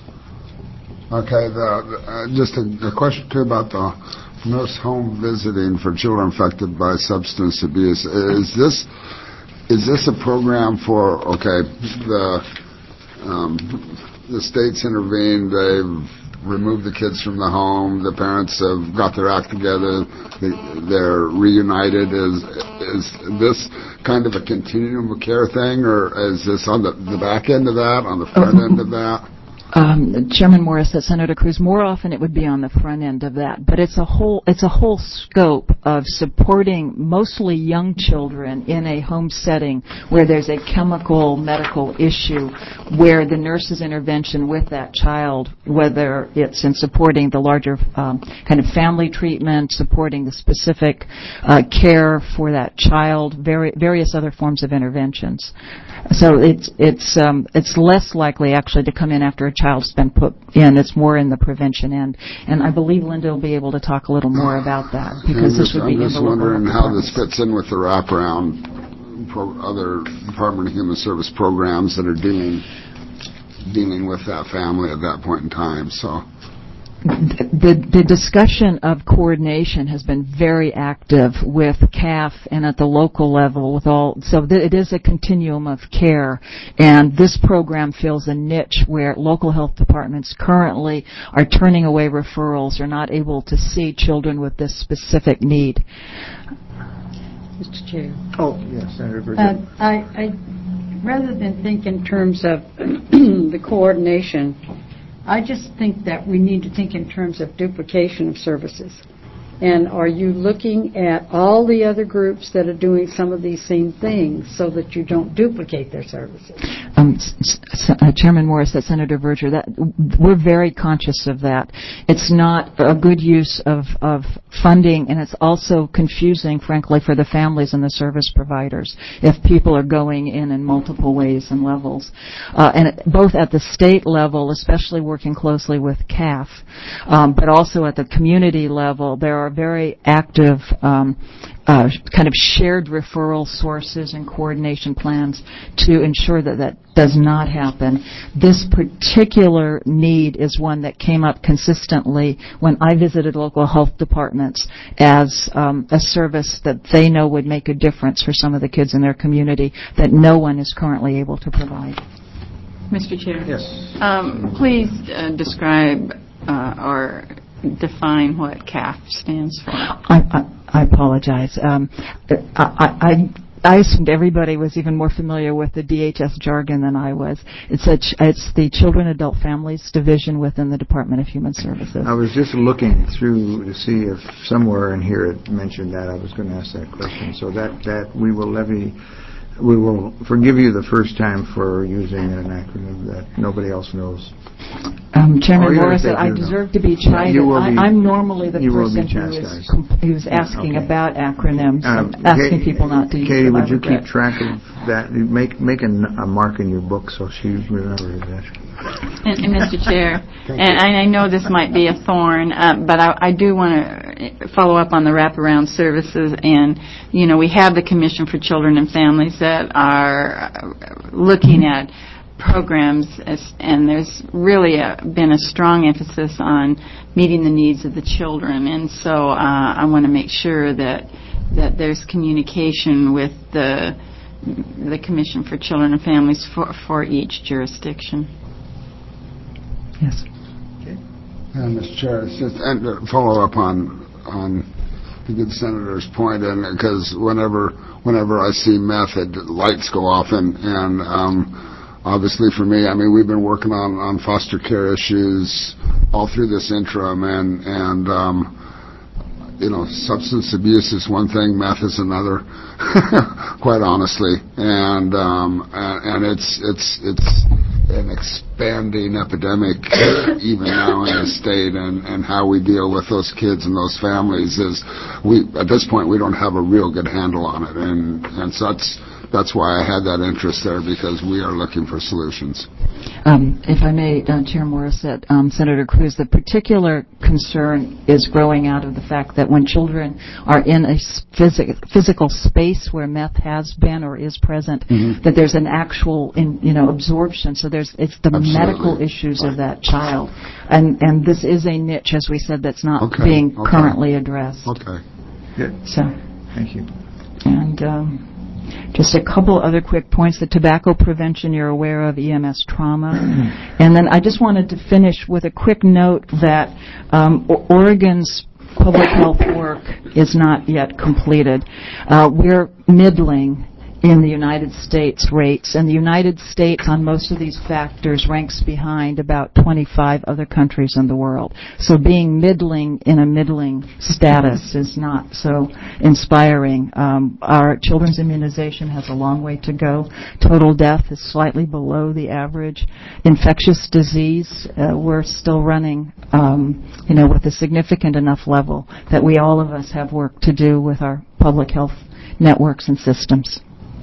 Okay, the, uh, just a, a question too about the nurse home visiting for children affected by substance abuse. Is this is this a program for, okay, the um, the state's intervened, they've removed the kids from the home, the parents have got their act together, they, they're reunited. Is is this kind of a continuum of care thing, or is this on the, the back end of that, on the front end of that? Um, Chairman Morris said, Senator Cruz, more often it would be on the front end of that, but it's a whole it's a whole scope of supporting mostly young children in a home setting where there's a chemical medical issue, where the nurse's intervention with that child, whether it's in supporting the larger um, kind of family treatment, supporting the specific uh, care for that child, vari- various other forms of interventions. So it's it's um, it's less likely actually to come in after a child's been put in. It's more in the prevention end, and I believe Linda will be able to talk a little more about that, because just, this would be. I'm just wondering how this fits in with the wraparound pro- other Department of Human Service programs that are dealing dealing with that family at that point in time. So. The, the discussion of coordination has been very active with C A F and at the local level with all, so th- it is a continuum of care, and this program fills a niche where local health departments currently are turning away referrals, are not able to see children with this specific need. Mister Chair. Oh, yes, Senator Bridget. Uh, I, I, rather than think in terms of the coordination, I just think that we need to think in terms of duplication of services. And are you looking at all the other groups that are doing some of these same things so that you don't duplicate their services? Um, S- S- uh, Chairman Morris, that Senator Verger, that we're very conscious of that. It's not a good use of, of funding, and it's also confusing, frankly, for the families and the service providers if people are going in in multiple ways and levels. Uh, and it, both at the state level, especially working closely with C A F, um, but also at the community level, there are very active um, uh, kind of shared referral sources and coordination plans to ensure that that does not happen. This particular need is one that came up consistently when I visited local health departments as um, a service that they know would make a difference for some of the kids in their community that no one is currently able to provide. Mister Chair. Yes. Um, please uh, describe uh, or define what C A F stands for. I, I, I apologize. Um, I, I, I assumed everybody was even more familiar with the D H S jargon than I was. It's a ch- it's the Children, Adult, Families Division within the Department of Human Services. I was just looking through to see if somewhere in here it mentioned that. I was going to ask that question. So that, that we will levy, we will forgive you the first time for using an acronym that nobody else knows. Um, Chairman Or even Morris, if they I do deserve know. to be chided. You will I, be- I'm normally the you will person be who is, chastised. comp- who's asking Okay. about acronyms, Um, and asking Katie- people not to use Katie, them. I would you regret. keep track of that? Make make a, n- a mark in your book so she remembers that. And, and Mister Chair, and I know this might be a thorn, uh, but I, I do want to follow up on the wraparound services. And, you know, we have the Commission for Children and Families that are looking at programs, as, and there's really a, been a strong emphasis on meeting the needs of the children. And so uh, I want to make sure that that there's communication with the the Commission for Children and Families for, for each jurisdiction. Yes. Yeah, Mister Chair, it's just and to follow up on on the good senator's point, and because whenever whenever I see meth, it, lights go off, and and um, obviously for me, I mean, we've been working on, on foster care issues all through this interim, and, and um, you know, substance abuse is one thing, meth is another, quite honestly, and um, and, and it's it's it's an expanding epidemic even now in the state, and, and how we deal with those kids and those families is, we at this point we don't have a real good handle on it, and and so that's that's why I had that interest there, because we are looking for solutions. Um, if I may, uh, Chair Morissette, um, Senator Cruz, the particular concern is growing out of the fact that when children are in a phys- physical space where meth has been or is present, mm-hmm. that there's an actual, in, you know, absorption. So there's it's the Absolutely. medical issues right. of that child, and and this is a niche, as we said, that's not okay. being okay. currently addressed. Okay. Good. So, thank you. And. Um, Just a couple other quick points. The tobacco prevention you're aware of, E M S trauma. And then I just wanted to finish with a quick note that um, o- Oregon's public health work is not yet completed. Uh, we're middling in the United States rates, and the United States on most of these factors ranks behind about twenty-five other countries in the world. So being middling in a middling status is not so inspiring. Um, our children's immunization has a long way to go. Total death is slightly below the average. Infectious disease, uh, we're still running, um, you know, with a significant enough level that we all of us have work to do with our public health networks and systems.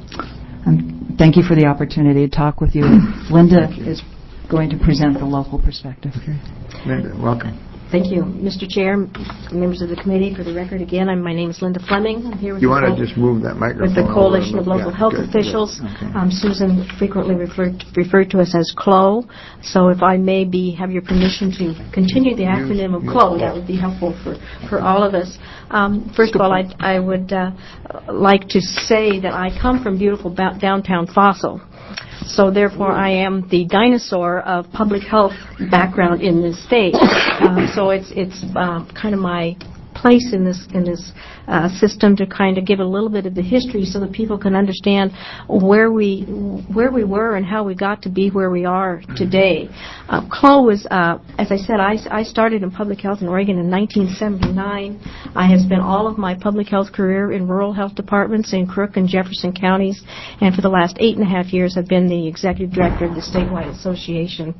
And thank you for the opportunity to talk with you. Linda you. is going to present the local perspective. Okay. Linda, welcome. Thank you, Mister Chair, members of the committee. For the record, again, I'm, my name is Linda Fleming. I'm here with you the want co- to just move that microphone with the Coalition of Local yeah, Health good, Officials. Good. Okay. Um, Susan frequently referred referred to us as C L O. So if I may be have your permission to continue the acronym of C L O, that would be helpful for, for all of us. Um, first of all, I, I would uh, like to say that I come from beautiful ba- downtown Fossil. So therefore, I am the dinosaur of public health background in this state. Um, so it's it's uh, kind of my place in this in this uh, system to kind of give a little bit of the history so that people can understand where we where we were and how we got to be where we are today. Uh, C L O was, uh, as I said, I, I started in public health in Oregon in nineteen seventy-nine. I have spent all of my public health career in rural health departments in Crook and Jefferson counties, and for the last eight and a half years I've been the executive director of the statewide association.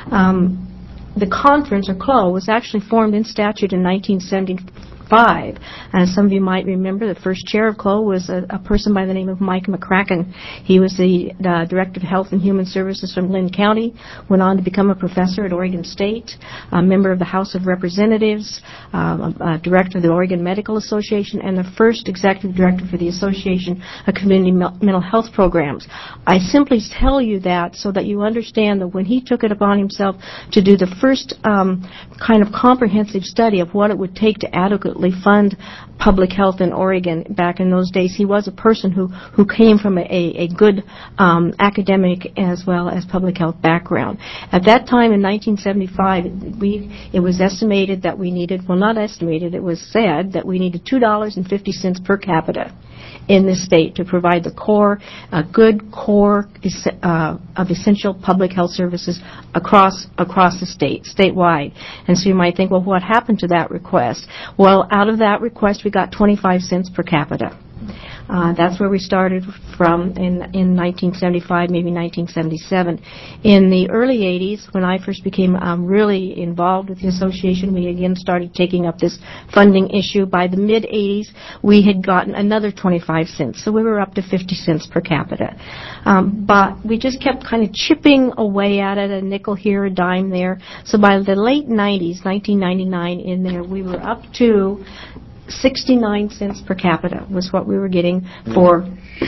Um, The conference, or C L O, was actually formed in statute in nineteen seventy-five. And some of you might remember the first chair of C L O was a, a person by the name of Mike McCracken. He was the uh, Director of Health and Human Services from Lynn County, went on to become a professor at Oregon State, a member of the House of Representatives, um, a, a director of the Oregon Medical Association, and the first executive director for the Association of Community Mel- Mental Health Programs. I simply tell you that so that you understand that when he took it upon himself to do the first um, kind of comprehensive study of what it would take to adequately fund public health in Oregon back in those days, he was a person who, who came from a, a good um, academic as well as public health background. At that time in nineteen seventy-five, we it was estimated that we needed, well not estimated, it was said that we needed two dollars and fifty cents per capita in this state to provide the core, a good core uh, of essential public health services across across the state, statewide. And so you might think, well, what happened to that request? Well, out of that request, we got twenty-five cents per capita. Uh, that's where we started from in, in nineteen seventy-five, maybe nineteen seventy-seven. In the early eighties, when I first became um, really involved with the association, we again started taking up this funding issue. By the mid-eighties, we had gotten another twenty-five cents, so we were up to fifty cents per capita. Um, but we just kept kind of chipping away at it, a nickel here, a dime there. So by the late nineties, nineteen ninety-nine, in there, we were up to sixty-nine cents per capita was what we were getting for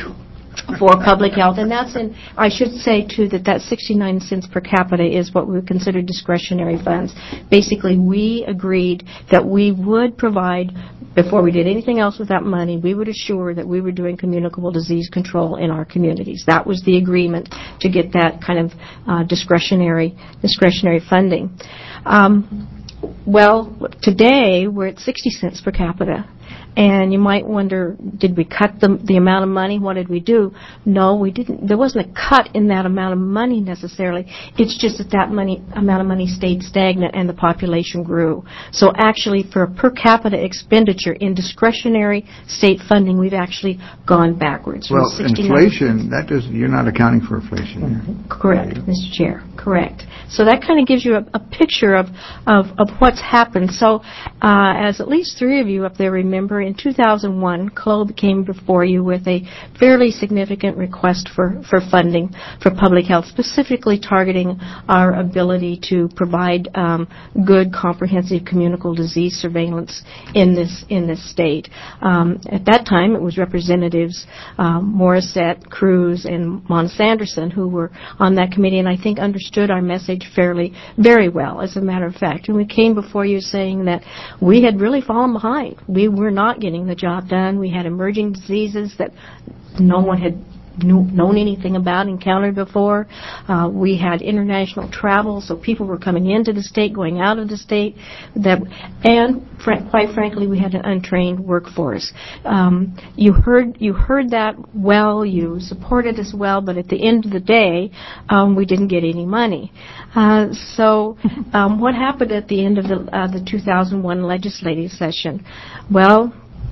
for public health. And that's in, I should say, too, that that sixty-nine cents per capita is what we would consider discretionary funds. Basically, we agreed that we would provide, before we did anything else with that money, we would assure that we were doing communicable disease control in our communities. That was the agreement to get that kind of uh, discretionary discretionary funding. Um, Well, today we're at sixty cents per capita. And you might wonder, did we cut the, the amount of money? What did we do? No, we didn't. There wasn't a cut in that amount of money necessarily. It's just that that money, amount of money stayed stagnant and the population grew. So actually, for a per capita expenditure in discretionary state funding, we've actually gone backwards. Well, inflation, that does, you're not accounting for inflation here. Correct, Mister Chair. Correct. So that kind of gives you a, a picture of, of, of what's happened. So uh, as at least three of you up there remember, in two thousand one, C L O came before you with a fairly significant request for, for funding for public health, specifically targeting our ability to provide um, good, comprehensive communicable disease surveillance in this in this state. Um, at that time, it was Representatives um, Morissette, Cruz, and Monis-Anderson who were on that committee, and I think understood our message fairly, very well, as a matter of fact. And we came before you saying that we had really fallen behind. We were not getting the job done. We had emerging diseases that no one had knew, known anything about, encountered before. Uh, we had international travel, so people were coming into the state, going out of the state, that, and fr- quite frankly, we had an untrained workforce. Um, you heard you heard that well, you supported us well, but at the end of the day, um, we didn't get any money. Uh, so, um, what happened at the end of the uh, the two thousand one legislative session? Well,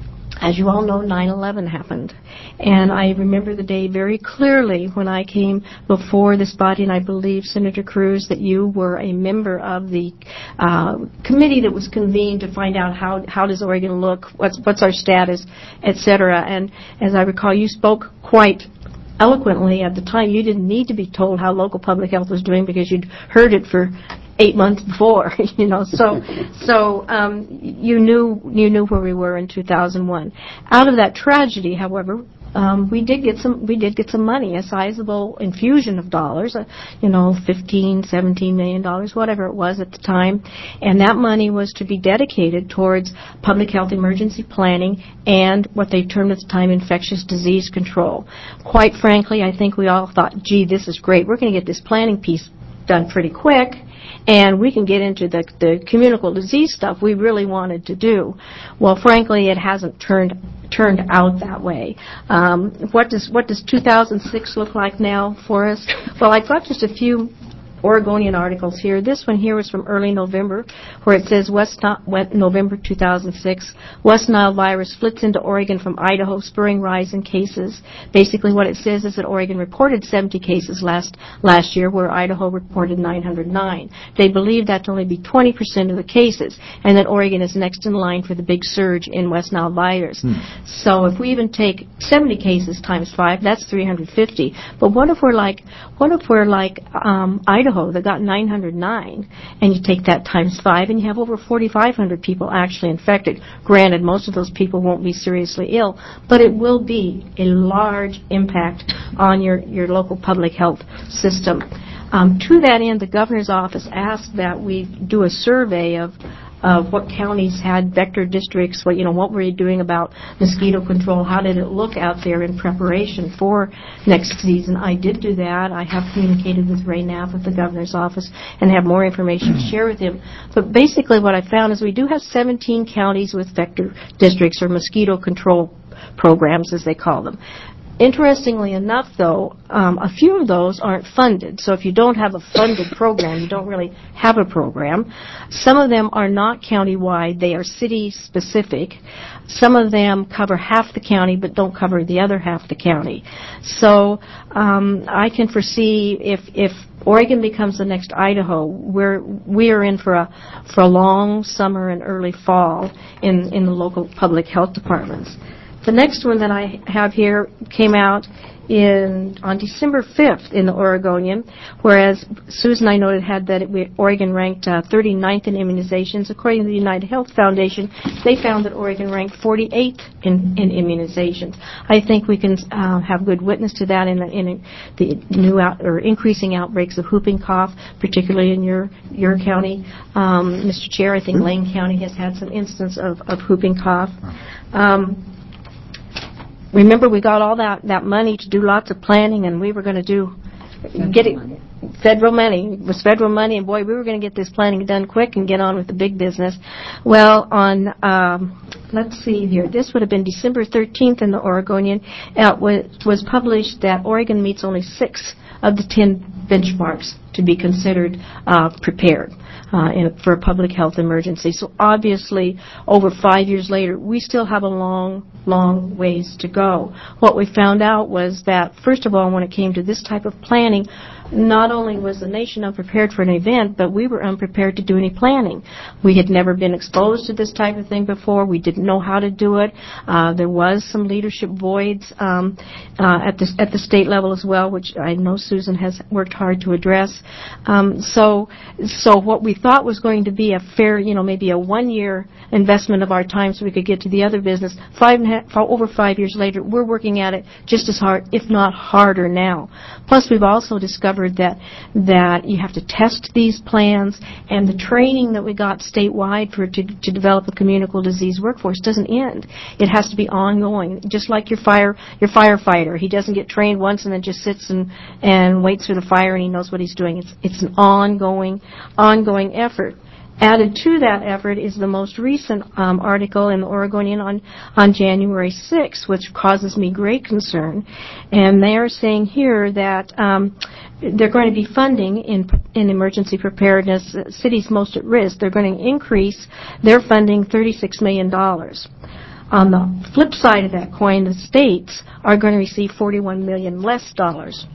as you all know, nine eleven happened. And I remember the day very clearly when I came before this body, and I believe, Senator Cruz, that you were a member of the uh, committee that was convened to find out how how does Oregon look, what's what's our status, et cetera. And as I recall, you spoke quite eloquently at the time. You didn't need to be told how local public health was doing because you'd heard it for eight months before, you know. So, so um, you knew you knew where we were in two thousand one. Out of that tragedy, however, um, we did get some we did get some money, a sizable infusion of dollars, uh, you know, fifteen, seventeen million dollars, whatever it was at the time, and that money was to be dedicated towards public health emergency planning and what they termed at the time infectious disease control. Quite frankly, I think we all thought, gee, this is great. We're going to get this planning piece done pretty quick, and we can get into the, the communicable disease stuff we really wanted to do. Well, frankly, it hasn't turned turned out that way. Um, what does what does two thousand six look like now for us? Well, I've got just a few Oregonian articles here. This one here was from early November, where it says West Ni- November two thousand six, West Nile virus flits into Oregon from Idaho, spurring rise in cases. Basically what it says is that Oregon reported seventy cases last last year, where Idaho reported nine hundred nine. They believe that to only be twenty percent of the cases, and that Oregon is next in line for the big surge in West Nile virus. Hmm. So if we even take seventy cases times five, that's three hundred fifty. But what if we're like, what if we're like um, Idaho, that got nine hundred nine, and you take that times five, and you have over forty-five hundred people actually infected. Granted, most of those people won't be seriously ill, but it will be a large impact on your, your local public health system. Um, to that end, the governor's office asked that we do a survey of of what counties had vector districts, what, you know, what were you doing about mosquito control, how did it look out there in preparation for next season. I did do that. I have communicated with Ray Knapp at the governor's office and have more information to share with him. But basically what I found is we do have seventeen counties with vector districts, or mosquito control programs as they call them. Interestingly enough, though, um, a few of those aren't funded. So if you don't have a funded program, you don't really have a program. Some of them are not countywide. They are city-specific. Some of them cover half the county but don't cover the other half the county. So um, I can foresee if if Oregon becomes the next Idaho, we're we are in for a for a long summer and early fall in in the local public health departments. The next one that I have here came out in on December fifth in the Oregonian, whereas Susan, I noted, had that it, Oregon ranked uh, thirty-ninth in immunizations. According to the United Health Foundation, they found that Oregon ranked forty-eighth in, in immunizations. I think we can uh, have good witness to that in, in the new out, or increasing outbreaks of whooping cough, particularly in your your county. Um, Mister Chair, I think Lane County has had some instance of, of whooping cough. Um, Remember, we got all that, that money to do lots of planning, and we were going to do, get it, federal money. It was federal money, and boy, we were going to get this planning done quick and get on with the big business. Well, on um, let's see here. This would have been December thirteenth in the Oregonian. It was, was published that Oregon meets only six of the ten benchmarks to be considered uh, prepared uh, in, for a public health emergency. So obviously, over five years later, we still have a long, long ways to go. What we found out was that, first of all, when it came to this type of planning, not only was the nation unprepared for an event, but we were unprepared to do any planning. We had never been exposed to this type of thing before. We didn't know how to do it. Uh, there was some leadership voids um, uh, at the at the state level as well, which I know Susan has worked hard to address. Um, so, so what we thought was going to be a fair, you know, maybe a one-year investment of our time so we could get to the other business. Five and a half, over five years later, we're working at it just as hard, if not harder now. Plus, we've also discovered that that you have to test these plans, and the training that we got statewide for to, to develop a communicable disease workforce doesn't end. It has to be ongoing, just like your fire your firefighter. He doesn't get trained once and then just sits and and waits for the fire and he knows what he's doing. It's it's an ongoing ongoing effort. Added to that effort is the most recent um, article in the Oregonian on, on January sixth, which causes me great concern. And they are saying here that um, they're going to be funding in, in emergency preparedness uh, cities most at risk. They're going to increase their funding thirty-six million dollars. On the flip side of that coin, the states are going to receive forty-one million dollars less dollars.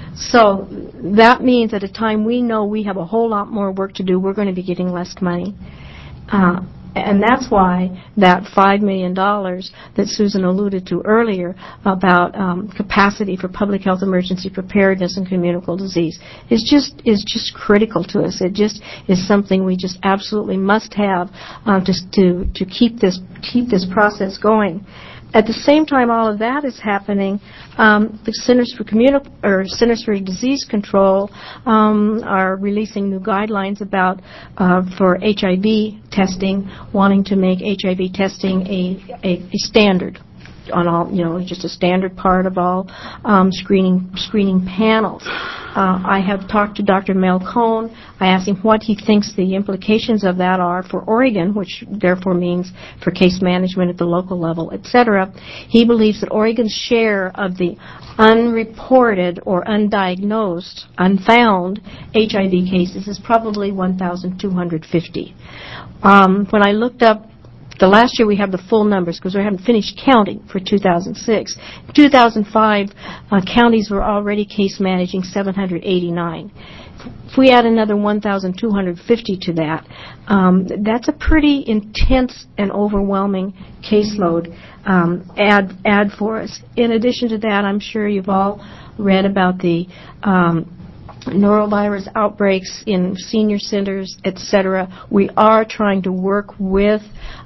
So that means at a time we know we have a whole lot more work to do, we're going to be getting less money. Uh, and that's why that five million dollars that Susan alluded to earlier about um, capacity for public health emergency preparedness and communicable disease is just is just critical to us. It just is something we just absolutely must have um, to, to to keep this keep this process going. At the same time all of that is happening, um, the Centers for Communi- or Centers for Disease Control um, are releasing new guidelines about uh, for H I V testing, wanting to make H I V testing a, a, a standard on all, you know, just a standard part of all um, screening screening panels. Uh, I have talked to Doctor Mel Cohn. I asked him what he thinks the implications of that are for Oregon, which therefore means for case management at the local level, et cetera. He believes that Oregon's share of the unreported or undiagnosed, unfound H I V cases is probably one thousand two hundred fifty. Um, when I looked up the last year we have the full numbers because we haven't finished counting for two thousand six. In two thousand five, uh, counties were already case managing seven hundred eighty-nine. If we add another one thousand two hundred fifty to that, um, that's a pretty intense and overwhelming caseload um, add, add for us. In addition to that, I'm sure you've all read about the um, norovirus outbreaks in senior centers, et cetera. We are trying to work with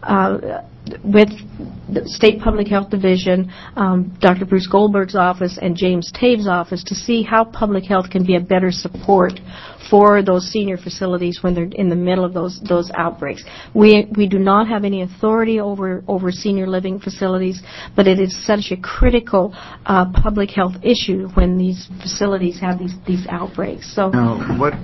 uh, with the State Public Health Division, um, Doctor Bruce Goldberg's office, and James Tave's office to see how public health can be a better support for those senior facilities when they're in the middle of those those outbreaks. We we do not have any authority over over senior living facilities, but it is such a critical uh, public health issue when these facilities have these these outbreaks. So now, what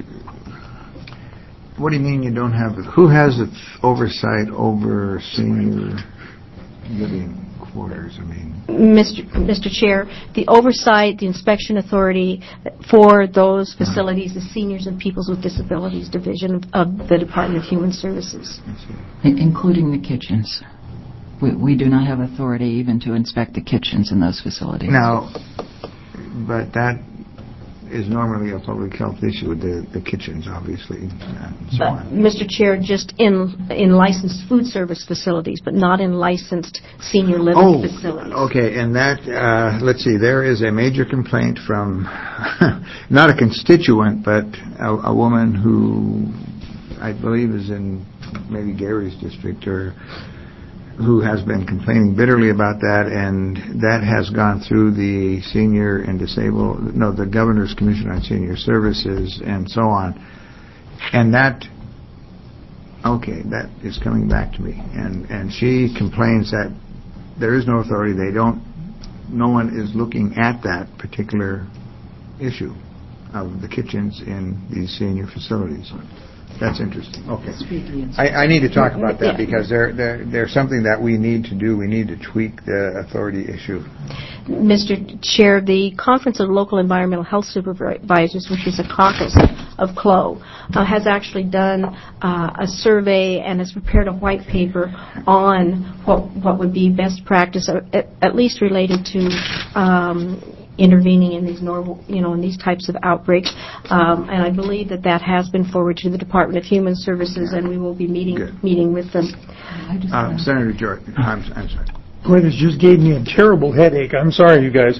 what do you mean you don't have? Who has oversight over senior living quarters? I mean, Mister Mister Chair, the oversight, the inspection authority for those facilities, the Seniors and Peoples with Disabilities Division of the Department of Human Services. Including the kitchens. We, we do not have authority even to inspect the kitchens in those facilities. Now, but that is normally a public health issue with the, the kitchens, obviously, and so But, on. Mister Chair, just in in licensed food service facilities, but not in licensed senior living oh, facilities. Okay, and that, uh, let's see, there is a major complaint from, not a constituent, but a, a woman who I believe is in maybe Gary's district, or who has been complaining bitterly about that, and that has gone through the Senior and Disabled, no, the Governor's Commission on Senior Services, and so on. And that, okay, that is coming back to me. And, and she complains that there is no authority, they don't, no one is looking at that particular issue of the kitchens in these senior facilities. That's interesting. Okay. I, I need to talk about that because there, there, there's something that we need to do. We need to tweak the authority issue. Mister Chair, the Conference of Local Environmental Health Supervisors, which is a caucus of C L O, uh, has actually done uh, a survey and has prepared a white paper on what what would be best practice, at, at least related to um, intervening in these normal, you know, in these types of outbreaks. Um, and I believe that that has been forwarded to the Department of Human Services, and we will be meeting Good. meeting with them. Uh, Senator George, I'm, I'm sorry. Boy, this just gave me a terrible headache. I'm sorry, you guys.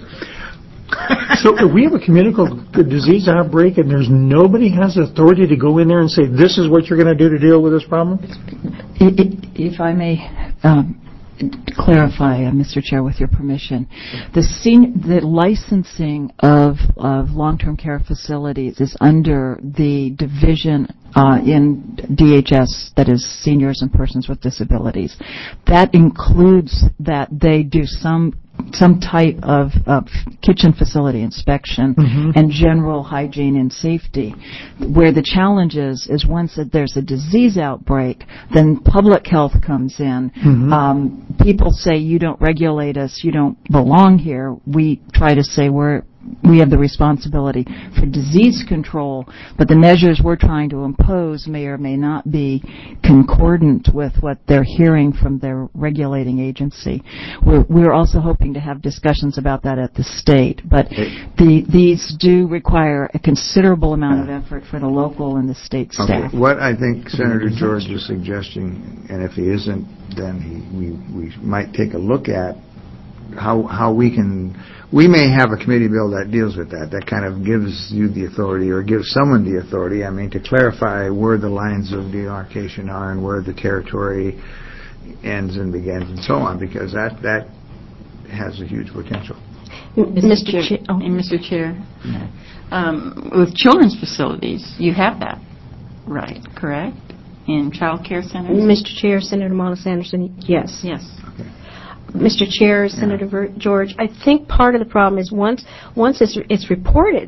So if we have a communicable disease outbreak and there's nobody has authority to go in there and say, this is what you're going to do to deal with this problem? If I may um, clarify, uh, Mister Chair, with your permission, the, sen- the licensing of, of long-term care facilities is under the division uh, in D H S, that is Seniors and Persons with Disabilities. That includes that they do some some type of, of kitchen facility inspection mm-hmm. and general hygiene and safety. Where the challenge is, is once that there's a disease outbreak, then public health comes in. Mm-hmm. Um, people say, you don't regulate us, you don't belong here. We try to say we're we have the responsibility for disease control, but the measures we're trying to impose may or may not be concordant with what they're hearing from their regulating agency. We're, we're also hoping to have discussions about that at the state, but the, these do require a considerable amount of effort for the local and the state staff. Okay. What I think Senator George is suggesting, and if he isn't, then he, we, we might take a look at how how we can. We may have a committee bill that deals with that, that kind of gives you the authority or gives someone the authority, I mean, to clarify where the lines of demarcation are and where the territory ends and begins and so on, because that, that has a huge potential. Mister Chair, Chair oh. and Mister Chair, um, with children's facilities, you have that right, correct? In child care centers? Mister Chair, Senator Monis Anderson, yes. Yes. Okay. Mister Chair, Senator yeah. George, I think part of the problem is once once it's, it's reported,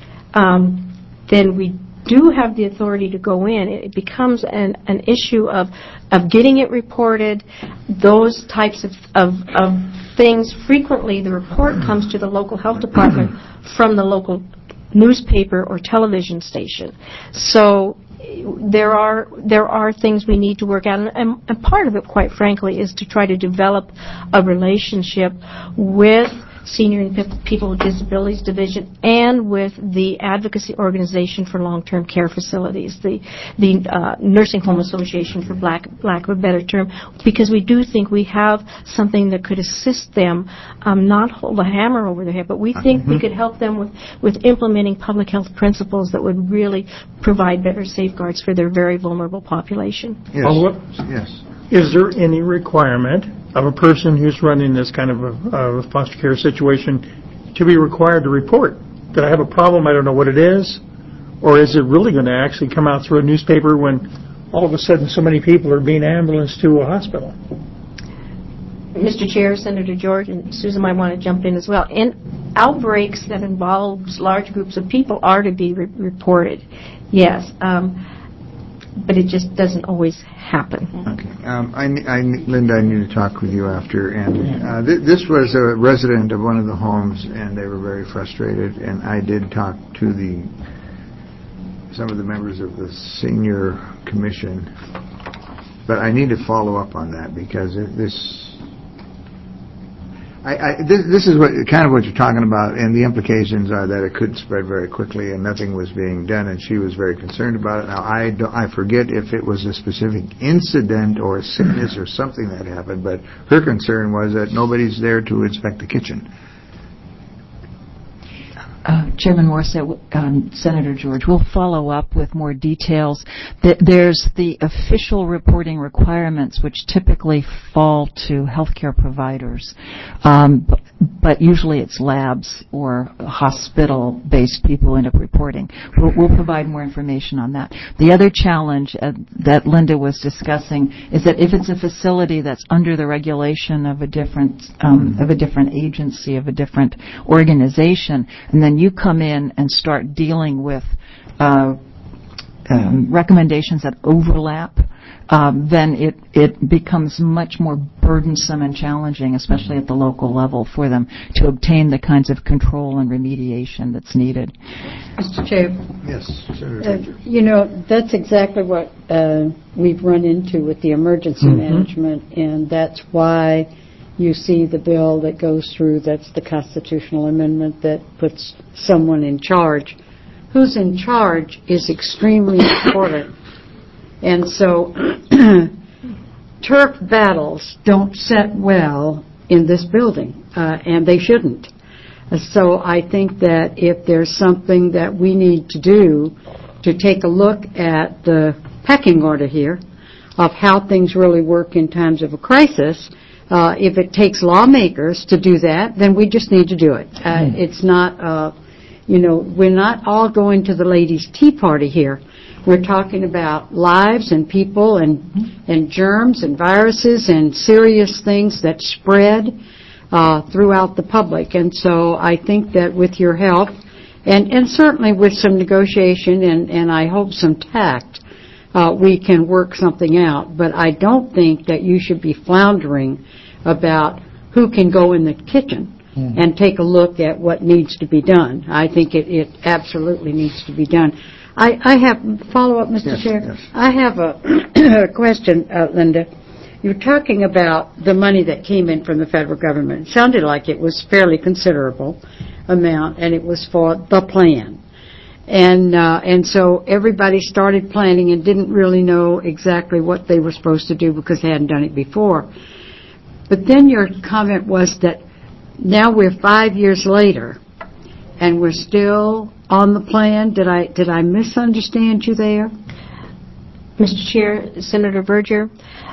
um, then we do have the authority to go in. It becomes an, an issue of of getting it reported, those types of, of, of things. Frequently, the report comes to the local health department from the local newspaper or television station. So there are there are things we need to work out, and, and part of it, quite frankly, is to try to develop a relationship with Senior and People with Disabilities Division and with the Advocacy Organization for Long-Term Care Facilities, the the uh, Nursing Home Association, for lack, lack of a better term, because we do think we have something that could assist them, um, not hold a hammer over their head, but we think mm-hmm. we could help them with, with implementing public health principles that would really provide better safeguards for their very vulnerable population. Yes. Follow-up? Yes. Is there any requirement of a person who's running this kind of a, a foster care situation to be required to report that I have a problem, I don't know what it is, or is it really going to actually come out through a newspaper when all of a sudden so many people are being ambulanced to a hospital? Mister Chair, Senator George, and Susan might want to jump in as well. In outbreaks that involve large groups of people are to be re- reported, yes. Um, but it just doesn't always happen. Okay. Um, I, I, Linda, I need to talk with you after. And uh, th- this was a resident of one of the homes, and they were very frustrated. And I did talk to the some of the members of the senior commission, but I need to follow up on that because it, this. I, I, this, this is what kind of what you're talking about, and the implications are that it could spread very quickly, and nothing was being done, and she was very concerned about it. Now, I, don't, I forget if it was a specific incident or a sickness or something that happened, but her concern was that nobody's there to inspect the kitchen. Uh, Chairman Morris, um, Senator George, we'll follow up with more details. There's the official reporting requirements, which typically fall to healthcare providers, um, but, but usually it's labs or hospital-based people who end up reporting. We'll, we'll provide more information on that. The other challenge uh, that Linda was discussing is that if it's a facility that's under the regulation of a different um, of a different agency, of a different organization, and then you come in and start dealing with uh, um, recommendations that overlap, um, then it, it becomes much more burdensome and challenging, especially at the local level, for them to obtain the kinds of control and remediation that's needed. Mister Chair, Yes, Senator. uh, you know, that's exactly what uh, we've run into with the emergency Mhm. management, and that's why you see the bill that goes through, that's the constitutional amendment that puts someone in charge. Who's in charge is extremely important. And so turf battles don't set well in this building, uh, and they shouldn't. Uh, So I think that if there's something that we need to do to take a look at the pecking order here of how things really work in times of a crisis, uh, if it takes lawmakers to do that, then we just need to do it. Uh, It's not, uh, you know, we're not all going to the ladies' tea party here. We're talking about lives and people and and germs and viruses and serious things that spread uh, throughout the public. And so I think that with your help, and, and certainly with some negotiation and, and I hope some tact, uh, we can work something out. But I don't think that you should be floundering about who can go in the kitchen and take a look at what needs to be done. I think it, it absolutely needs to be done. I, I have, follow up, Mister Yes, Chair. yes. I have a question, uh, Linda. You're talking about the money that came in from the federal government. It sounded like it was fairly considerable amount, and it was for the plan. And uh, and so everybody started planning and didn't really know exactly what they were supposed to do because they hadn't done it before. But then your comment was that now we're five years later, and we're still on the plan. Did I did I misunderstand you there? Mister Chair, Senator Verger,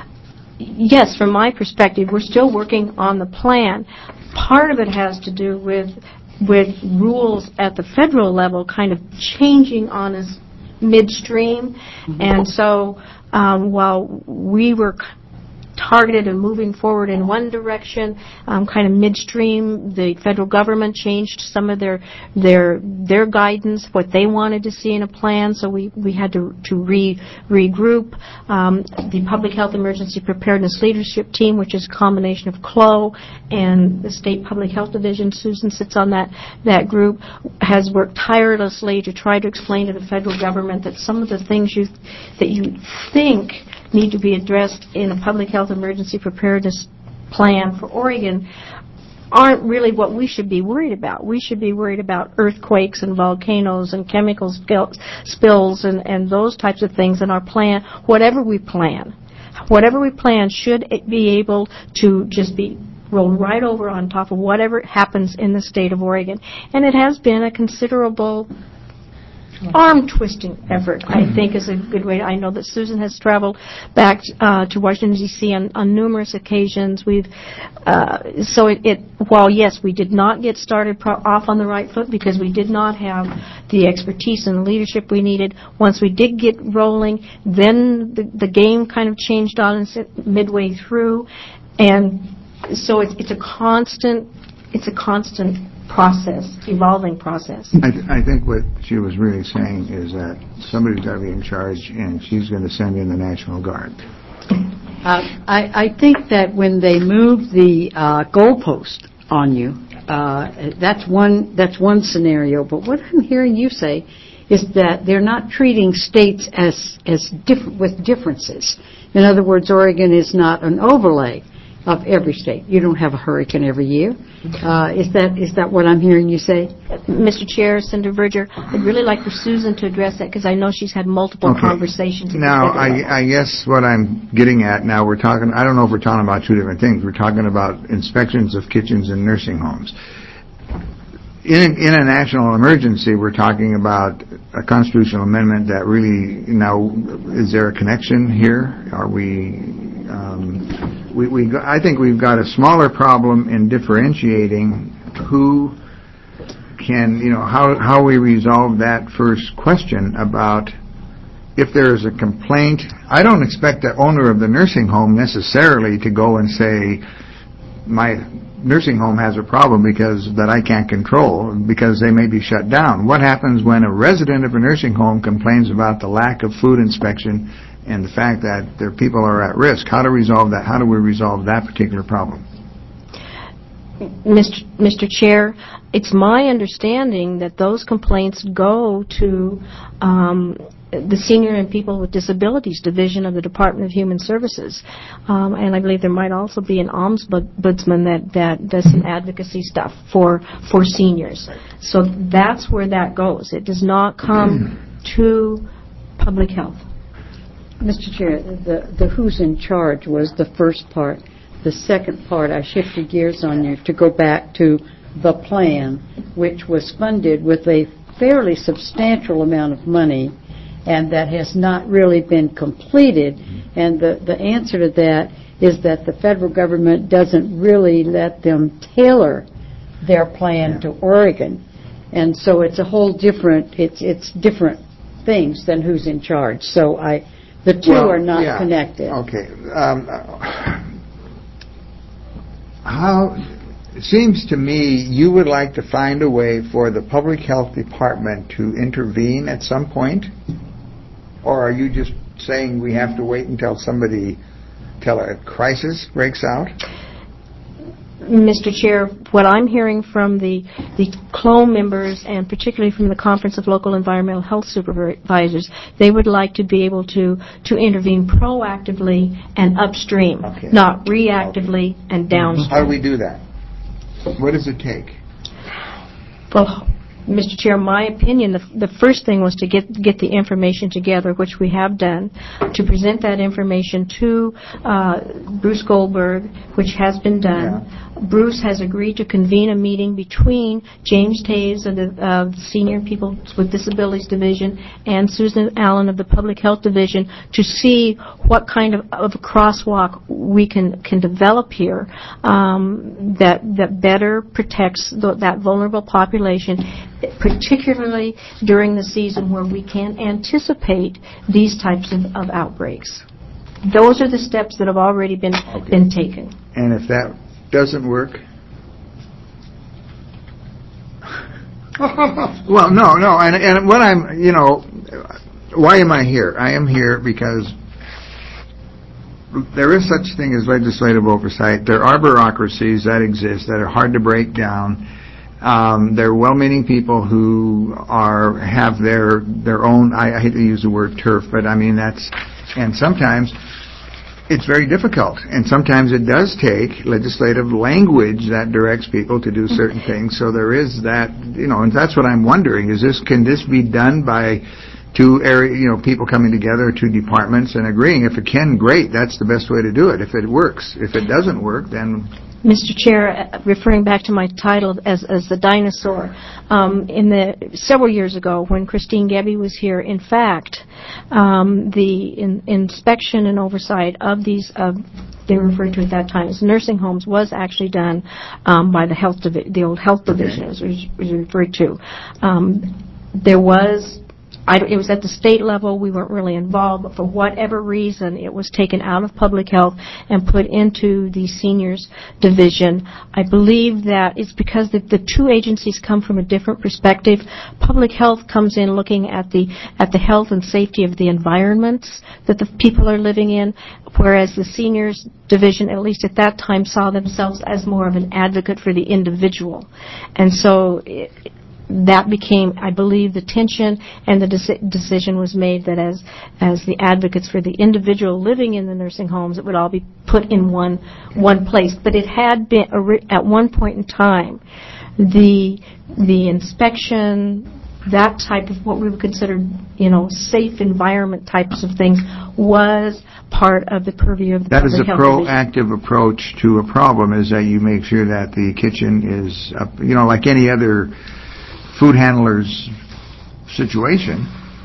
yes, from my perspective, we're still working on the plan. Part of it has to do with with rules at the federal level kind of changing on us midstream. Mm-hmm. And so um, while we were targeted and moving forward in one direction, um, kind of midstream, the federal government changed some of their their their guidance, what they wanted to see in a plan, so we, we had to, to re, regroup. Um, the Public Health Emergency Preparedness Leadership Team, which is a combination of C L O and the State Public Health Division, Susan sits on that, that group, has worked tirelessly to try to explain to the federal government that some of the things you that you think need to be addressed in a public health emergency preparedness plan for Oregon aren't really what we should be worried about. We should be worried about earthquakes and volcanoes and chemical spills and, and those types of things in our plan, whatever we plan. Whatever we plan should it be able to just be rolled right over on top of whatever happens in the state of Oregon. And it has been a considerable arm-twisting effort, I think, is a good way. I know that Susan has traveled back uh, to Washington, D C on, on numerous occasions. We've uh, so it, it, while, yes, we did not get started pro- off on the right foot because we did not have the expertise and leadership we needed. Once we did get rolling, then the, the game kind of changed on us midway through. And so it's, it's a constant, it's a constant process, evolving process. I, th- I think what she was really saying is that somebody's got to be in charge, and she's going to send in the National Guard. Uh, I, I think that when they move the uh, goalpost on you, uh, that's one that's one scenario. But what I'm hearing you say is that they're not treating states as as diff- with differences. In other words, Oregon is not an overlay of every state. You don't have a hurricane every year. Uh, is that is that what I'm hearing you say? Mister Chair, Senator Verger, I'd really like for Susan to address that because I know she's had multiple Okay. conversations. Now, I, I guess what I'm getting at now, we're talking, I don't know if we're talking about two different things. We're talking about inspections of kitchens and nursing homes. In, in a national emergency, we're talking about a constitutional amendment that really, now, is there a connection here? Are we... Um, we, we, I think we've got a smaller problem in differentiating who can, you know, how, how we resolve that first question about if there is a complaint. I don't expect the owner of the nursing home necessarily to go and say, my nursing home has a problem because that I can't control because they may be shut down. What happens when a resident of a nursing home complains about the lack of food inspection and the fact that their people are at risk? How to resolve that? How do we resolve that particular problem? Mister Mister Chair, it's my understanding that those complaints go to um, the Senior and People with Disabilities Division of the Department of Human Services. Um, and I believe there might also be an ombudsman that, that does some advocacy stuff for, for seniors. So that's where that goes. It does not come to public health. Mister Chair, the, the who's in charge was the first part. The second part, I shifted gears on you to go back to the plan, which was funded with a fairly substantial amount of money, and that has not really been completed. And the, the answer to that is that the federal government doesn't really let them tailor their plan yeah. to Oregon. And so it's a whole different, it's it's different things than who's in charge. So I, the two well, are not yeah. connected. Okay. Um, uh, how, it seems to me you would like to find a way for the public health department to intervene at some point? Or are you just saying we have to wait until somebody, till a crisis breaks out? Mister Chair, what I'm hearing from the, the C L O members, and particularly from the Conference of Local Environmental Health Supervisors, they would like to be able to, to intervene proactively and upstream, okay. not reactively okay. and downstream. How do we do that? What does it take? Well, Mister Chair, my opinion, the, the first thing was to get get the information together, which we have done, to present that information to uh, Bruce Goldberg, which has been done. Yeah. Bruce has agreed to convene a meeting between James Taves of the uh, Senior People with Disabilities Division and Susan Allen of the Public Health Division to see what kind of, of a crosswalk we can, can develop here um, that, that better protects the, that vulnerable population, particularly during the season where we can anticipate these types of, of outbreaks. Those are the steps that have already been okay. been taken. And if that doesn't work? Well, no, no. And, and what I'm, you know, why am I here? I am here because there is such thing as legislative oversight. There are bureaucracies that exist that are hard to break down. Um, they're well-meaning people who are have their their own. I, I hate to use the word turf, but I mean that's. And sometimes it's very difficult, and sometimes it does take legislative language that directs people to do certain things. So there is that, you know, and that's what I'm wondering: is this can this be done by two area, you know, people coming together, two departments, and agreeing? If it can, great. That's the best way to do it. If it works, if it doesn't work, then. Mister Chair, referring back to my title as, as the dinosaur, um, in the several years ago when Christine Gebbe was here, in fact, um, the in, inspection and oversight of these, uh, they were referred to at that time as nursing homes, was actually done um, by the health divi- the old health division, as it was referred to. Um, there was. I, it was at the state level. We weren't really involved, but for whatever reason, it was taken out of public health and put into the seniors division. I believe that it's because the, the two agencies come from a different perspective. Public health comes in looking at the at the health and safety of the environments that the people are living in, whereas the seniors division, at least at that time, saw themselves as more of an advocate for the individual. And so it, that became, I believe, the tension, and the deci- decision was made that as as the advocates for the individual living in the nursing homes, it would all be put in one one place. But it had been, at one point in time, the the inspection, that type of what we would consider, you know, safe environment types of things, was part of the purview of the That is a public health proactive division. approach to a problem, is that you make sure that the kitchen is, up, you know, like any other food handler's situation.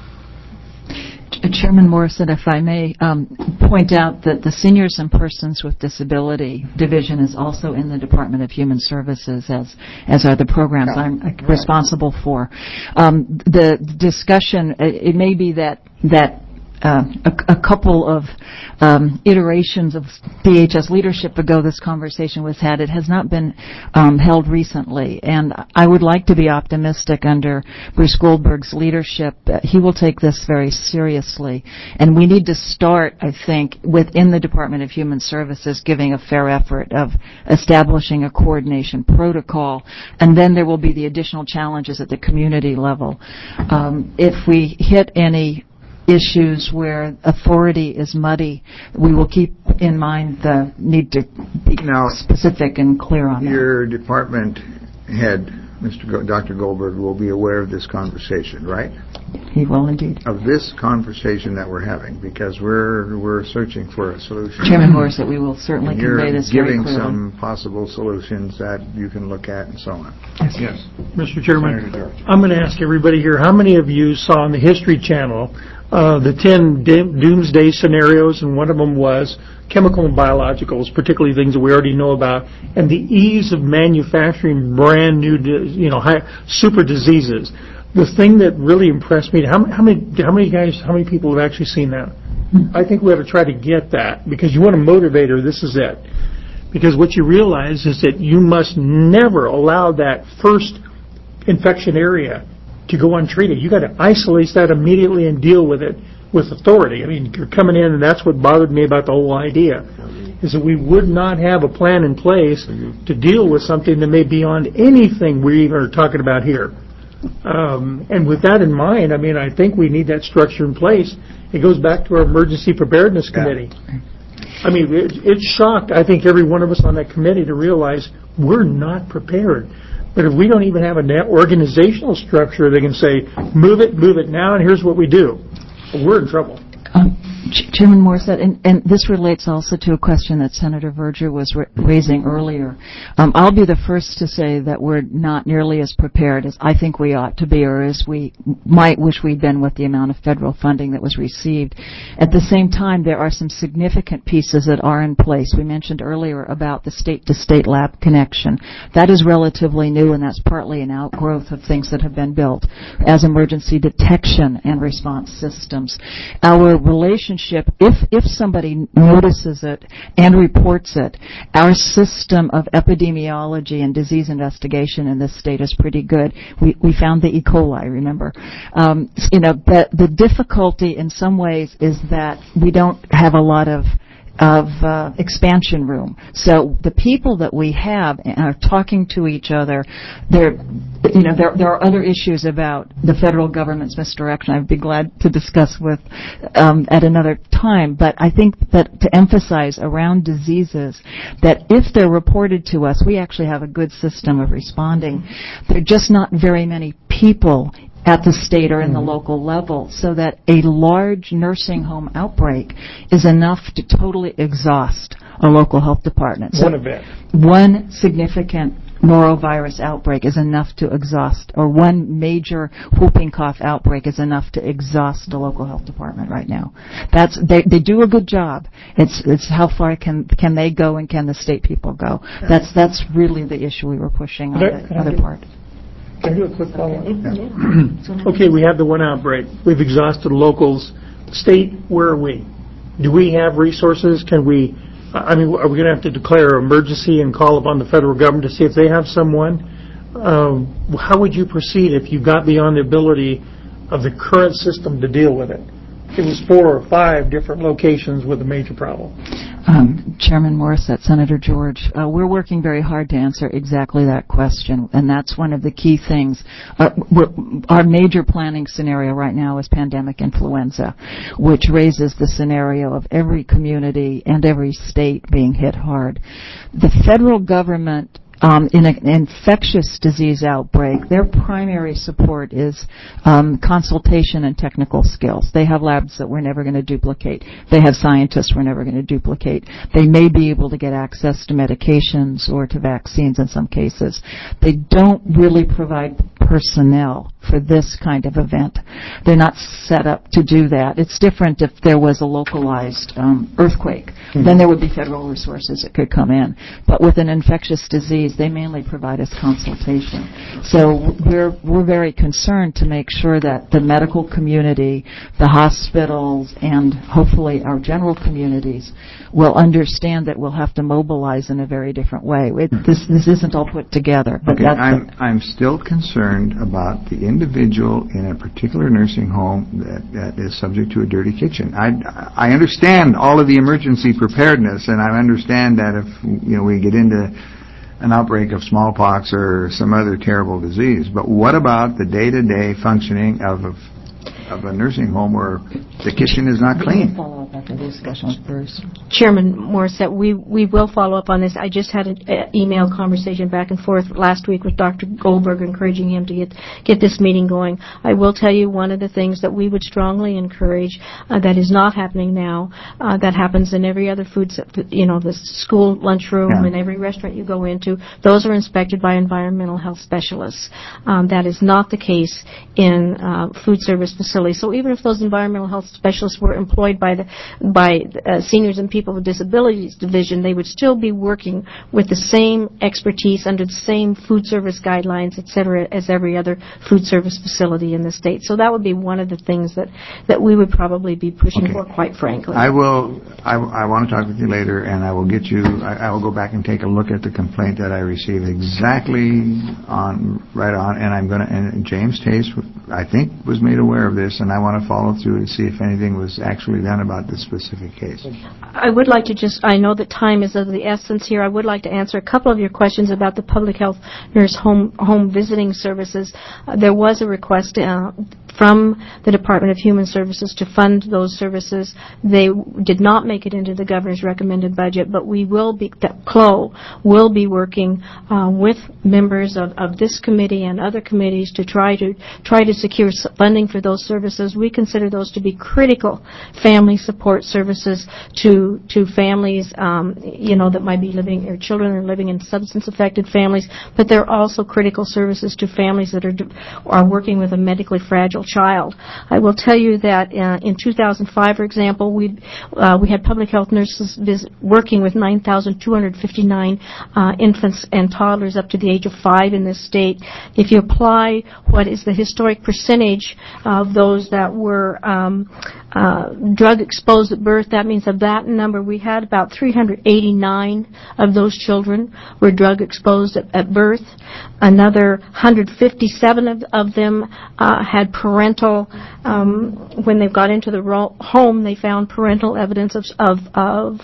Chairman Morrison, if I may um, point out that the Seniors and Persons with Disability Division is also in the Department of Human Services, as as are the programs Yeah. I'm Right. responsible for. Um, the discussion, it may be that that uh, a, a couple of um, iterations of D H S leadership ago this conversation was had. It has not been um, held recently, and I would like to be optimistic under Bruce Goldberg's leadership. Uh, he will take this very seriously, and we need to start, I think, within the Department of Human Services giving a fair effort of establishing a coordination protocol, and then there will be the additional challenges at the community level. Um, if we hit any issues where authority is muddy, we will keep in mind the need to be Now, specific and clear on that. Your department head, Mister Go- Doctor Goldberg, will be aware of this conversation, right? He will indeed. Of this conversation that we're having, because we're we're searching for a solution. Chairman Morris, that we will certainly And you're convey this very giving clearly. some possible solutions that you can look at and so on. Yes. Mister Chairman, Senator George. I'm going to ask everybody here, how many of you saw on the History Channel uh, the ten doom- doomsday scenarios, and one of them was chemical and biologicals, particularly things that we already know about, and the ease of manufacturing brand new, di- you know, high, super diseases. The thing that really impressed me, how, how many, how many guys, how many people have actually seen that? I think we ought to try to get that, because you want a motivator, this is it. Because what you realize is that you must never allow that first infection area to go untreated. You got to isolate that immediately and deal with it with authority. I mean, you're coming in, and that's what bothered me about the whole idea, is that we would not have a plan in place to deal with something that may be beyond anything we even are talking about here. Um, and with that in mind, I mean, I think we need that structure in place. It goes back to our Emergency Preparedness Committee. I mean, it, it shocked, I think, every one of us on that committee to realize we're not prepared. But if we don't even have an organizational structure that can say, move it, move it now, and here's what we do, we're in trouble. Um, Ch- Chairman Morissette, and, and this relates also to a question that Senator Verger was ra- raising earlier. Um, I'll be the first to say that we're not nearly as prepared as I think we ought to be, or as we might wish we'd been with the amount of federal funding that was received. At the same time, there are some significant pieces that are in place. We mentioned earlier about the state-to-state lab connection. That is relatively new, and that's partly an outgrowth of things that have been built as emergency detection and response systems. Our relationship, if if somebody notices it and reports it, our system of epidemiology and disease investigation in this state is pretty good. We we found the E. coli, remember. Um, you know, the, the difficulty in some ways is that we don't have a lot of of uh, expansion room. So the people that we have are talking to each other. There, you know, there there are other issues about the federal government's misdirection I'd be glad to discuss with um, at another time. But I think that to emphasize around diseases that if they're reported to us, we actually have a good system of responding. There are just not very many people at the state or in the local level, so that a large nursing home outbreak is enough to totally exhaust a local health department. So One event. one significant norovirus outbreak is enough to exhaust, or one major whooping cough outbreak is enough to exhaust a local health department right now. That's they they do a good job. It's it's how far can can they go, and can the state people go? That's that's really the issue we were pushing on Can I- the can I other do- part. Can I do a quick follow-up? Okay, we have the one outbreak. We've exhausted locals. State, where are we? Do we have resources? Can we, I mean, are we going to have to declare an emergency and call upon the federal government to see if they have someone? Um, how would you proceed if you got beyond the ability of the current system to deal with it? It was four or five different locations with a major problem. Um, Chairman Morissette, Senator George, uh, we're working very hard to answer exactly that question, and that's one of the key things. Uh, we're, our major planning scenario right now is pandemic influenza, which raises the scenario of every community and every state being hit hard. The federal government, Um, in an infectious disease outbreak, their primary support is um, consultation and technical skills. They have labs that we're never going to duplicate. They have scientists we're never going to duplicate. They may be able to get access to medications or to vaccines in some cases. They don't really provide personnel for this kind of event. They're not set up to do that. It's different if there was a localized um, earthquake. Mm-hmm. Then there would be federal resources that could come in. But with an infectious disease, they mainly provide us consultation. So we're we're very concerned to make sure that the medical community, the hospitals, and hopefully our general communities will understand that we'll have to mobilize in a very different way. It, this this isn't all put together. But okay, that's I'm I'm still concerned about the individual in a particular nursing home that, that is subject to a dirty kitchen. I I understand all of the emergency preparedness, and I understand that if you know we get into an outbreak of smallpox or some other terrible disease, but what about the day-to-day functioning of a of a nursing home where the kitchen is not clean? Follow up after the discussion with Bruce. Chairman Morissette, we, we will follow up on this. I just had an uh, email conversation back and forth last week with Doctor Goldberg, encouraging him to get get this meeting going. I will tell you one of the things that we would strongly encourage uh, that is not happening now, uh, that happens in every other food, you know, the school lunchroom yeah. and every restaurant you go into, those are inspected by environmental health specialists. Um, that is not the case in uh, food service facilities. So even if those environmental health specialists were employed by the by uh, Seniors and People with Disabilities Division, they would still be working with the same expertise under the same food service guidelines, et cetera, as every other food service facility in the state. So that would be one of the things that, that we would probably be pushing okay. for, quite frankly. I will. I, I want to talk with you later, and I will get you. I, I will go back and take a look at the complaint that I received exactly on right on, and I'm going to. And James Tace, I think, was made aware of this. And I want to follow through and see if anything was actually done about this specific case. I would like to just, I know that time is of the essence here. I would like to answer a couple of your questions about the public health nurse home home visiting services. Uh, there was a request uh, from the Department of Human Services to fund those services. They did not make it into the governor's recommended budget, but we will be, that C L O will be working uh, with members of, of this committee and other committees to try to try to secure funding for those services. We consider those to be critical family support services to to families, um, you know, that might be living, or children are living in substance-affected families, but they're also critical services to families that are are working with a medically fragile child. I will tell you that uh, in two thousand five, for example, we uh, we had public health nurses visit, working with nine thousand two hundred fifty-nine uh, infants and toddlers up to the age of five in this state. If you apply what is the historic percentage of those that were um, uh, drug exposed at birth, that means of that number, we had about three hundred eighty-nine of those children were drug exposed at, at birth. Another one hundred fifty-seven of, of them uh, had parental, um, when they got into the ro- home, they found parental evidence of, of, of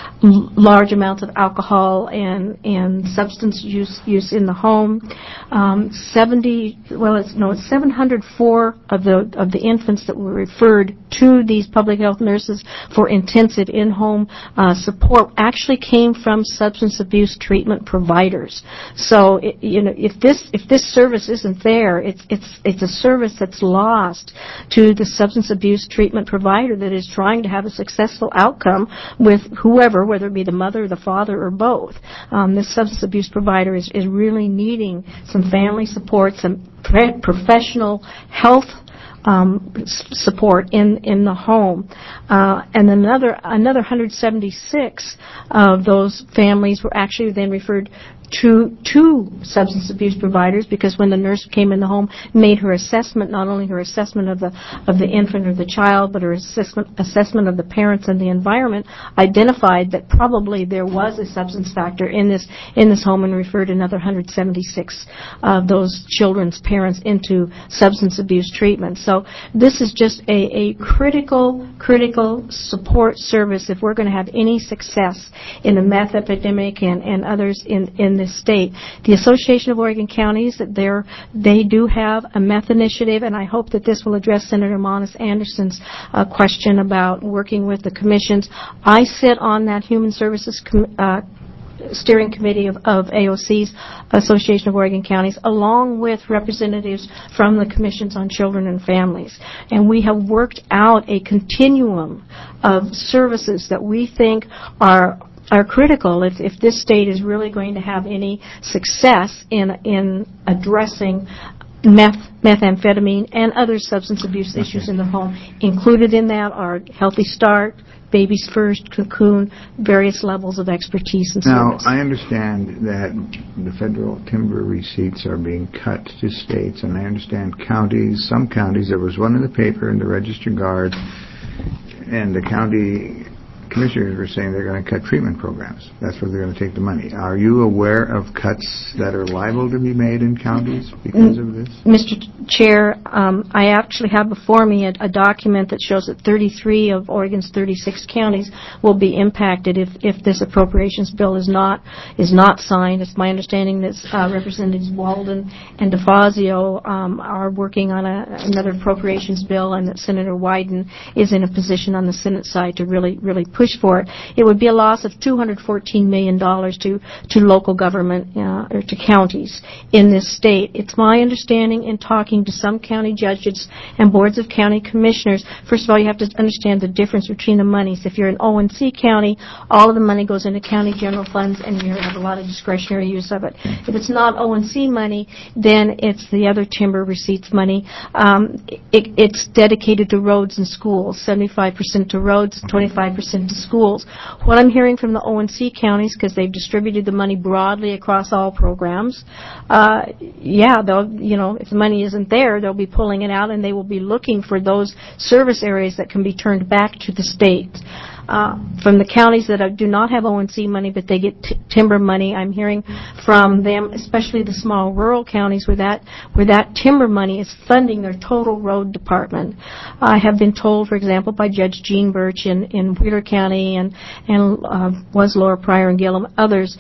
large amounts of alcohol and, and substance use use in the home. Um, seventy, well, it's no, it's seven hundred four of the of the infants that were referred to these public health nurses for intensive in-home uh, support actually came from substance abuse treatment providers. So, it, you know, if this if this service isn't there, it's it's it's a service that's lost to the substance abuse treatment provider that is trying to have a successful outcome with whoever, whether it be the mother, the father, or both. Um, this substance abuse provider is, is really needing some family support, some pre- professional health Um, s- support in, in the home. Uh, and another another one hundred seventy-six of those families were actually then referred to two substance abuse providers, because when the nurse came in the home, made her assessment, not only her assessment of the of the infant or the child, but her assessment assessment of the parents and the environment, identified that probably there was a substance factor in this in this home, and referred another one hundred seventy-six of those children's parents into substance abuse treatment. So this is just a, a critical critical support service if we're going to have any success in the meth epidemic and, and others in in this state. The Association of Oregon Counties, that they're, they do have a meth initiative, and I hope that this will address Senator Monis Anderson's uh, question about working with the commissions. I sit on that Human Services com- uh, steering committee of, of A O C's, Association of Oregon Counties, along with representatives from the commissions on children and families. And we have worked out a continuum of services that we think are are critical if, if this state is really going to have any success in in addressing meth, methamphetamine, and other substance abuse issues in the home. Included in that are Healthy Start, Babies First, Cocoon, various levels of expertise and Now, service. I understand that the federal timber receipts are being cut to states, and I understand counties, some counties, there was one in the paper in the Register Guard, and the county commissioners were saying they're going to cut treatment programs. That's where they're going to take the money. Are you aware of cuts that are liable to be made in counties because of this? Mister Chair, um, I actually have before me a, a document that shows that thirty-three of Oregon's thirty-six counties will be impacted if, if this appropriations bill is not is not signed. It's my understanding that uh, Representatives Walden and DeFazio um, are working on a, another appropriations bill, and that Senator Wyden is in a position on the Senate side to really really push for it. It would be a loss of two hundred fourteen million dollars to to local government uh, or to counties in this state. It's my understanding in talking to some county judges and boards of county commissioners, first of all, you have to understand the difference between the monies. If you're an O and C county, all of the money goes into county general funds, and you have a lot of discretionary use of it. If it's not O and C money, then it's the other timber receipts money. Um, it, it's dedicated to roads and schools, seventy-five percent to roads, twenty-five percent to schools. What I'm hearing from the O and C counties, because they've distributed the money broadly across all programs, uh, yeah, they'll, you know, if the money isn't there, they'll be pulling it out, and they will be looking for those service areas that can be turned back to the state. Uh, from the counties that do not have O and C money, but they get t- timber money, I'm hearing from them, especially the small rural counties where that where that timber money is funding their total road department. I have been told, for example, by Judge Gene Birch in, in Wheeler County and, and uh, was Laura Pryor and Gillum, others,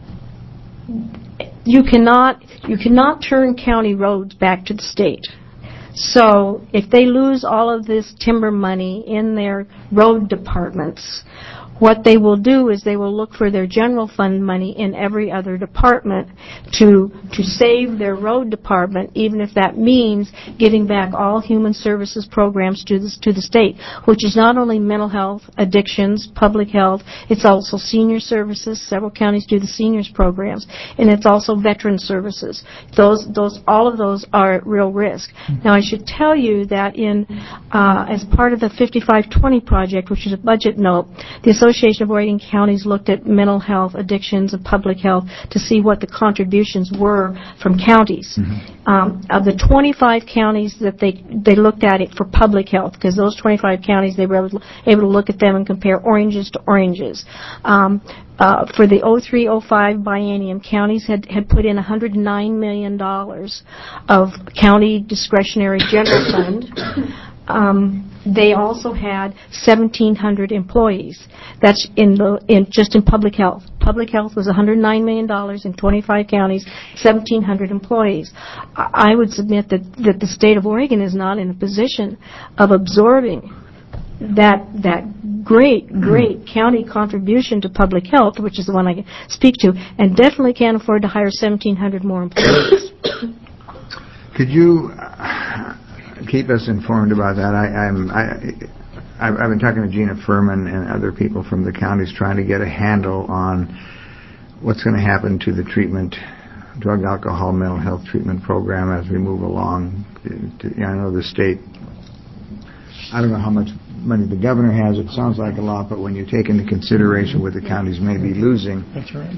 you cannot you cannot turn county roads back to the state. So if they lose all of this timber money in their road departments, what they will do is they will look for their general fund money in every other department to to save their road department, even if that means getting back all human services programs to the, to the state, which is not only mental health, addictions, public health, it's also senior services. Several counties do the seniors programs, and it's also veteran services. Those, those, all of those are at real risk. Now, I should tell you that in uh, as part of the fifty-five twenty project, which is a budget note, the Association of Oregon Counties looked at mental health, addictions, and public health to see what the contributions were from counties. Mm-hmm. Um, of the twenty-five counties that they they looked at it for public health, because those twenty-five counties, they were able to look at them and compare oranges to oranges. Um, uh, for the oh three oh five biennium, counties had, had put in one hundred nine million dollars of county discretionary general fund. Um, they also had seventeen hundred employees. That's in the in just in public health. Public health was one hundred nine million dollars in twenty-five counties, seventeen hundred employees. I would submit that, that the state of Oregon is not in a position of absorbing that that great, great county contribution to public health, which is the one I speak to, and definitely can't afford to hire seventeen hundred more employees. Could you uh, keep us informed about that? I, I'm, I, I've, I've been talking to Gina Furman and other people from the counties trying to get a handle on what's going to happen to the treatment, drug, alcohol, mental health treatment program as we move along. I know the state, I don't know how much money the governor has. It sounds like a lot, but when you take into consideration what the counties may be losing. That's right.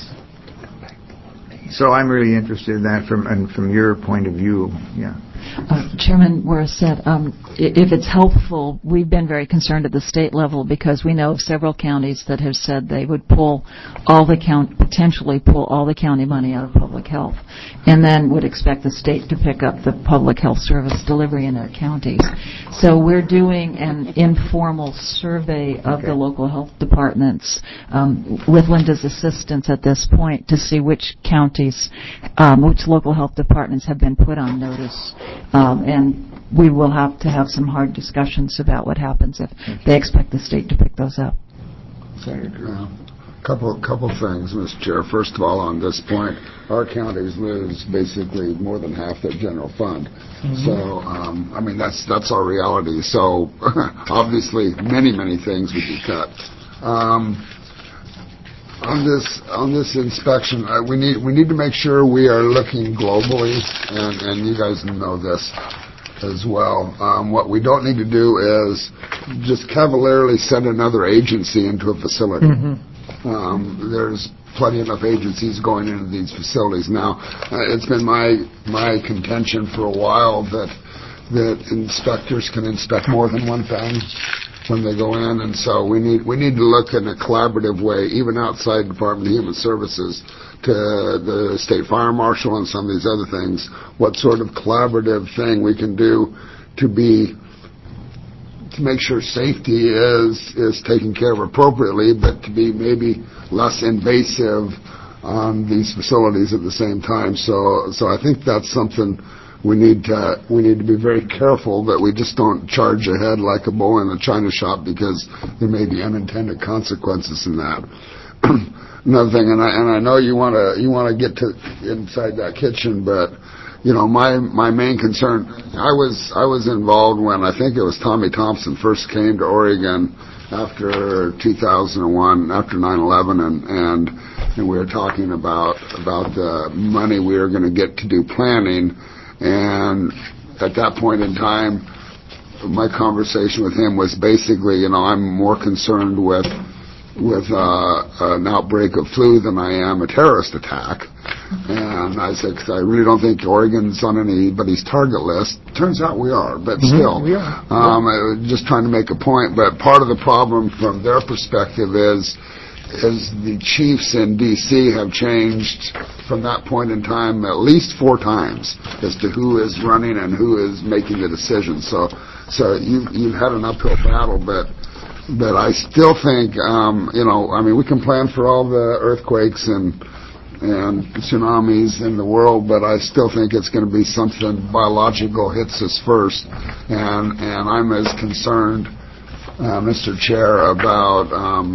So I'm really interested in that from and from your point of view. Yeah. Uh, Chairman Morissette, um, if it's helpful, we've been very concerned at the state level because we know of several counties that have said they would pull all the count, potentially pull all the county money out of public health, and then would expect the state to pick up the public health service delivery in their counties. So we're doing an informal survey of okay. the local health departments um, with Linda's assistance at this point to see which counties, um, which local health departments have been put on notice. Um, and we will have to have some hard discussions about what happens if they expect the state to pick those up. Yeah. Couple, couple things, Mister Chair. First of all, on this point, our counties lose basically more than half their general fund. Mm-hmm. So, um, I mean, that's that's our reality. So, obviously, many, many things would be cut. Um, on this on this inspection, uh, we need we need to make sure we are looking globally, and, and you guys know this as well. Um, what we don't need to do is just cavalierly send another agency into a facility. Mm-hmm. Um, there's plenty enough agencies going into these facilities now. Uh, it's been my my contention for a while that that inspectors can inspect more than one thing when they go in, and so we need we need to look in a collaborative way, even outside the Department of Human Services, to the State Fire Marshal and some of these other things, what sort of collaborative thing we can do to be to make sure safety is is taken care of appropriately, but to be maybe less invasive on these facilities at the same time. So so I think that's something we need to we need to be very careful that we just don't charge ahead like a bull in a china shop, because there may be unintended consequences in that. Another thing, and I and I know you want to you want to get to inside that kitchen, but you know my my main concern. I was I was involved when I think it was Tommy Thompson first came to Oregon after two thousand one, after nine eleven, and and and we were talking about about the money we were going to get to do planning. And at that point in time, my conversation with him was basically, you know, I'm more concerned with with uh, an outbreak of flu than I am a terrorist attack. And I said, because I really don't think Oregon's on anybody's target list. Turns out we are, but Mm-hmm. still. We are. Um, I was just trying to make a point. But part of the problem from their perspective is is the chiefs in D C have changed from that point in time at least four times as to who is running and who is making the decisions. So, so you you've had an uphill battle, but but I still think um, you know I mean we can plan for all the earthquakes and and tsunamis in the world, but I still think it's going to be something biological hits us first, and and I'm as concerned, uh, Mister Chair, about Um,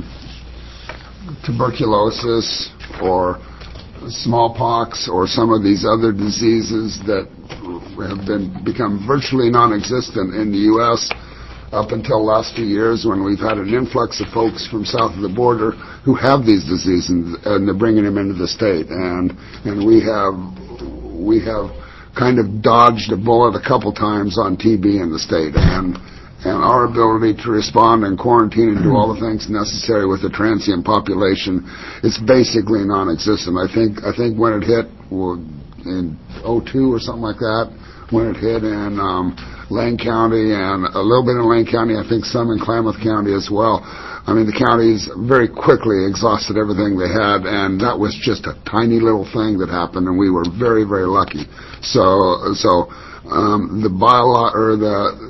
tuberculosis or smallpox or some of these other diseases that have been become virtually non-existent in the U S up until the last few years, when we've had an influx of folks from south of the border who have these diseases, and they're bringing them into the state, and and we have we have kind of dodged a bullet a couple times on T B in the state, and and our ability to respond and quarantine and do all the things necessary with the transient population is basically non-existent. I think I think when it hit well, in oh two or something like that, when it hit in um, Lane County and a little bit in Lane County, I think some in Klamath County as well. I mean, the counties very quickly exhausted everything they had, and that was just a tiny little thing that happened, and we were very, very lucky. So, so um, the bio or the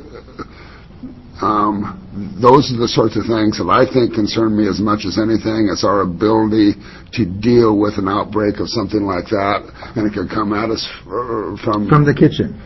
Um, those are the sorts of things that I think concern me as much as anything. It's our ability to deal with an outbreak of something like that, and it could come at us from... From the kitchen.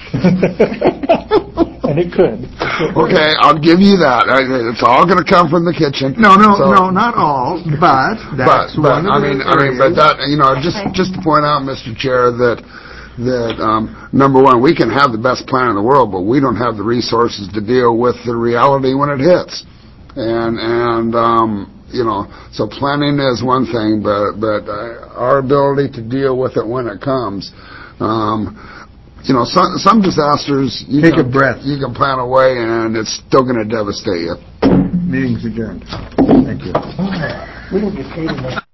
And it could. Okay, I'll give you that. It's all going to come from the kitchen. No, no, so, no, not all, but that's but, but, one of I the mean, I mean, but areas. that, you know, just, just to point out, Mister Chair, that that, um, number one, we can have the best plan in the world, but we don't have the resources to deal with the reality when it hits. And, and um, you know, so planning is one thing, but, but uh, our ability to deal with it when it comes, um, you know, some, some disasters, you Take can, a breath. you can plan away and it's still going to devastate you. Meeting's adjourned. Thank you. We don't get paid enough.